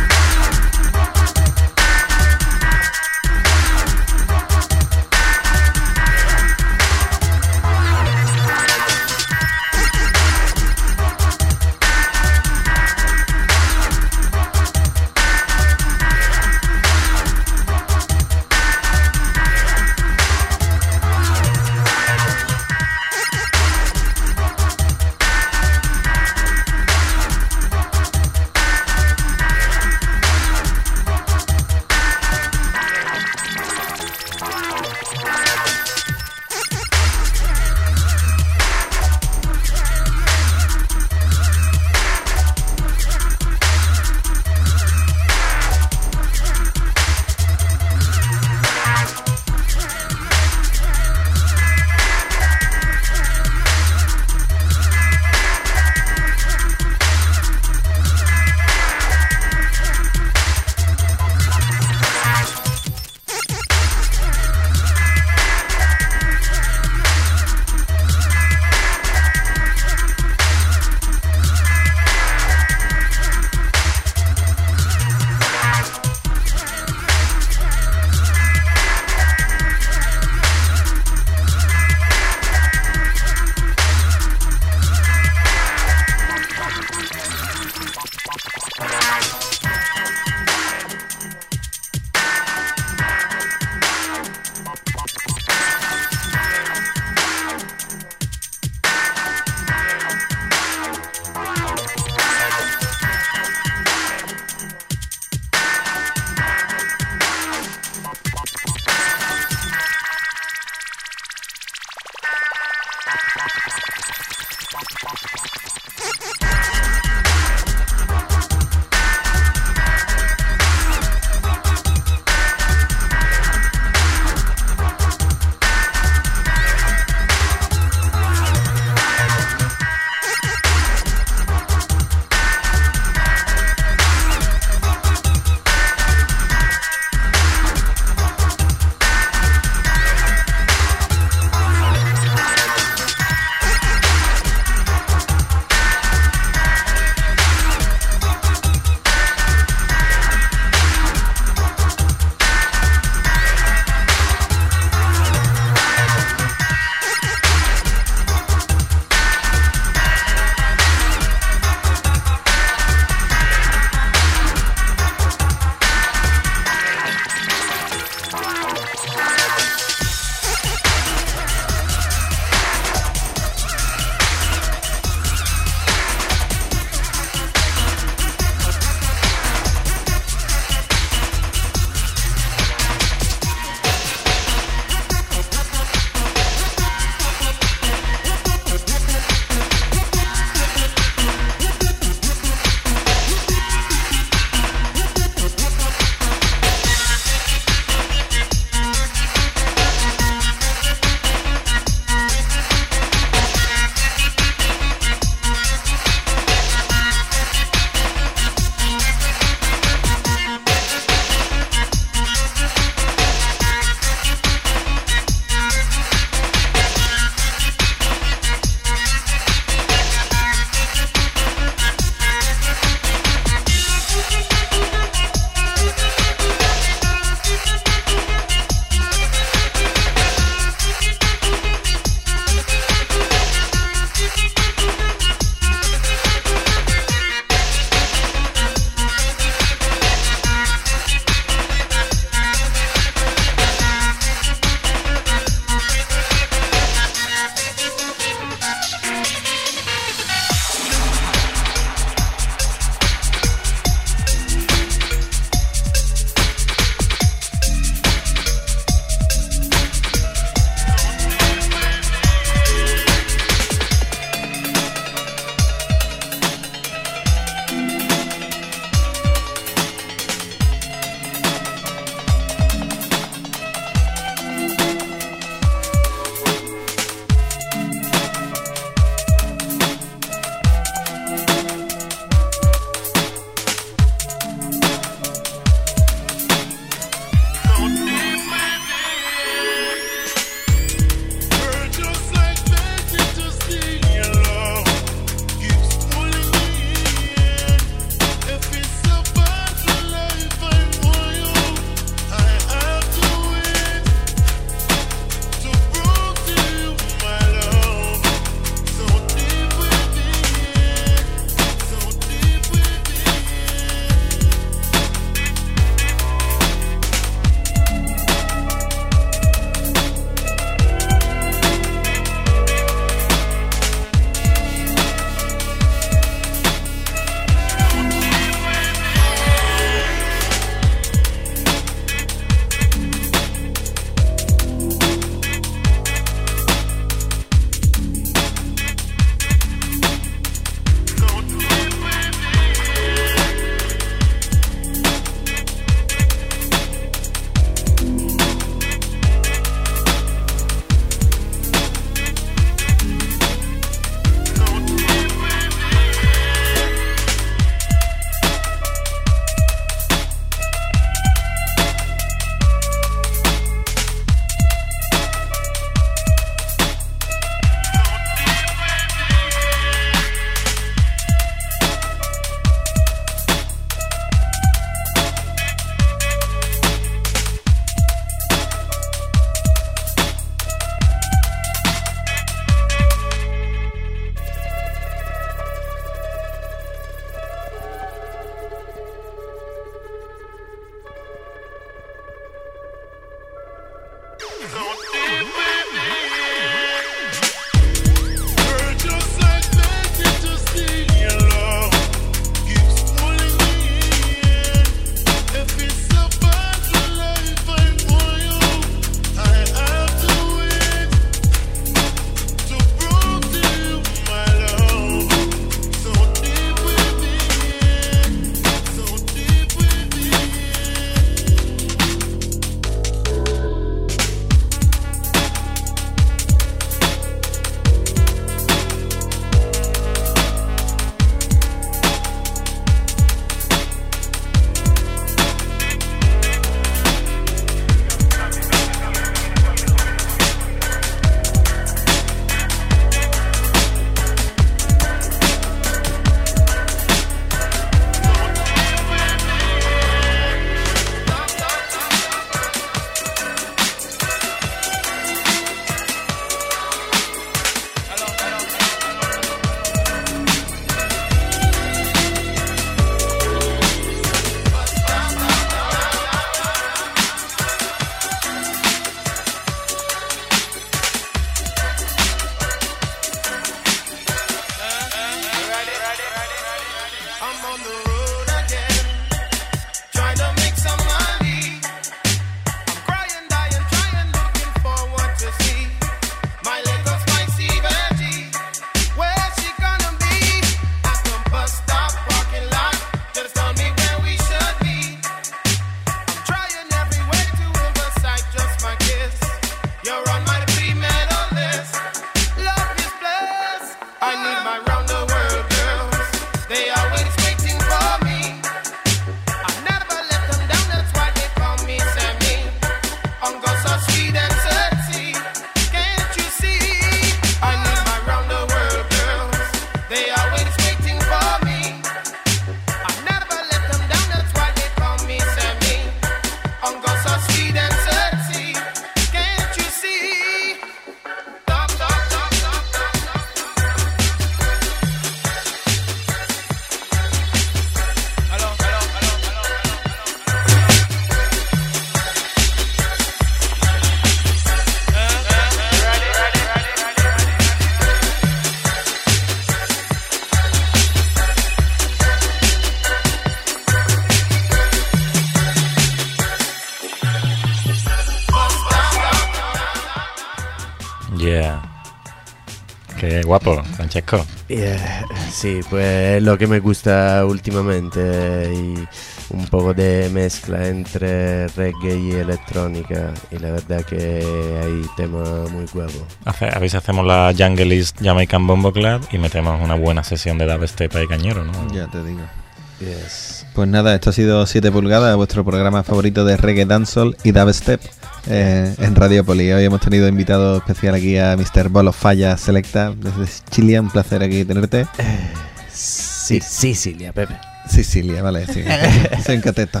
guapo, Francesco. Yeah, sí, pues lo que me gusta últimamente y un poco de mezcla entre reggae y electrónica, y la verdad que hay temas muy guapos. Hace, a veces hacemos la Junglist Jamaican Bombo Club y metemos una buena sesión de dubstep ahí cañero, ¿no? Ya te digo. Yes. Pues nada, esto ha sido siete pulgadas, vuestro programa favorito de reggae, dancehall y dubstep eh, en Radiopolis. Hoy hemos tenido invitado especial aquí a mister Ball of Falla Selecta desde Chile. Un placer aquí tenerte. Sí, Sicilia, Pepe. Sicilia, vale, sí. Soy un cateto.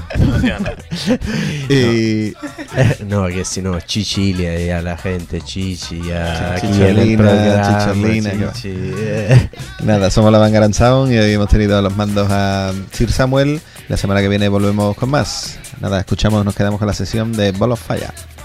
Y... No, que si no, Chichilia y a la gente, Chichi, a aquí en el Chicholina, programa, Chicholina. Chichi, que Nada, somos la Vanguard Sound y hoy hemos tenido a los mandos a Sir Samuel. La semana que viene volvemos con más. Nada, escuchamos, nos quedamos con la sesión de Ball of Fire.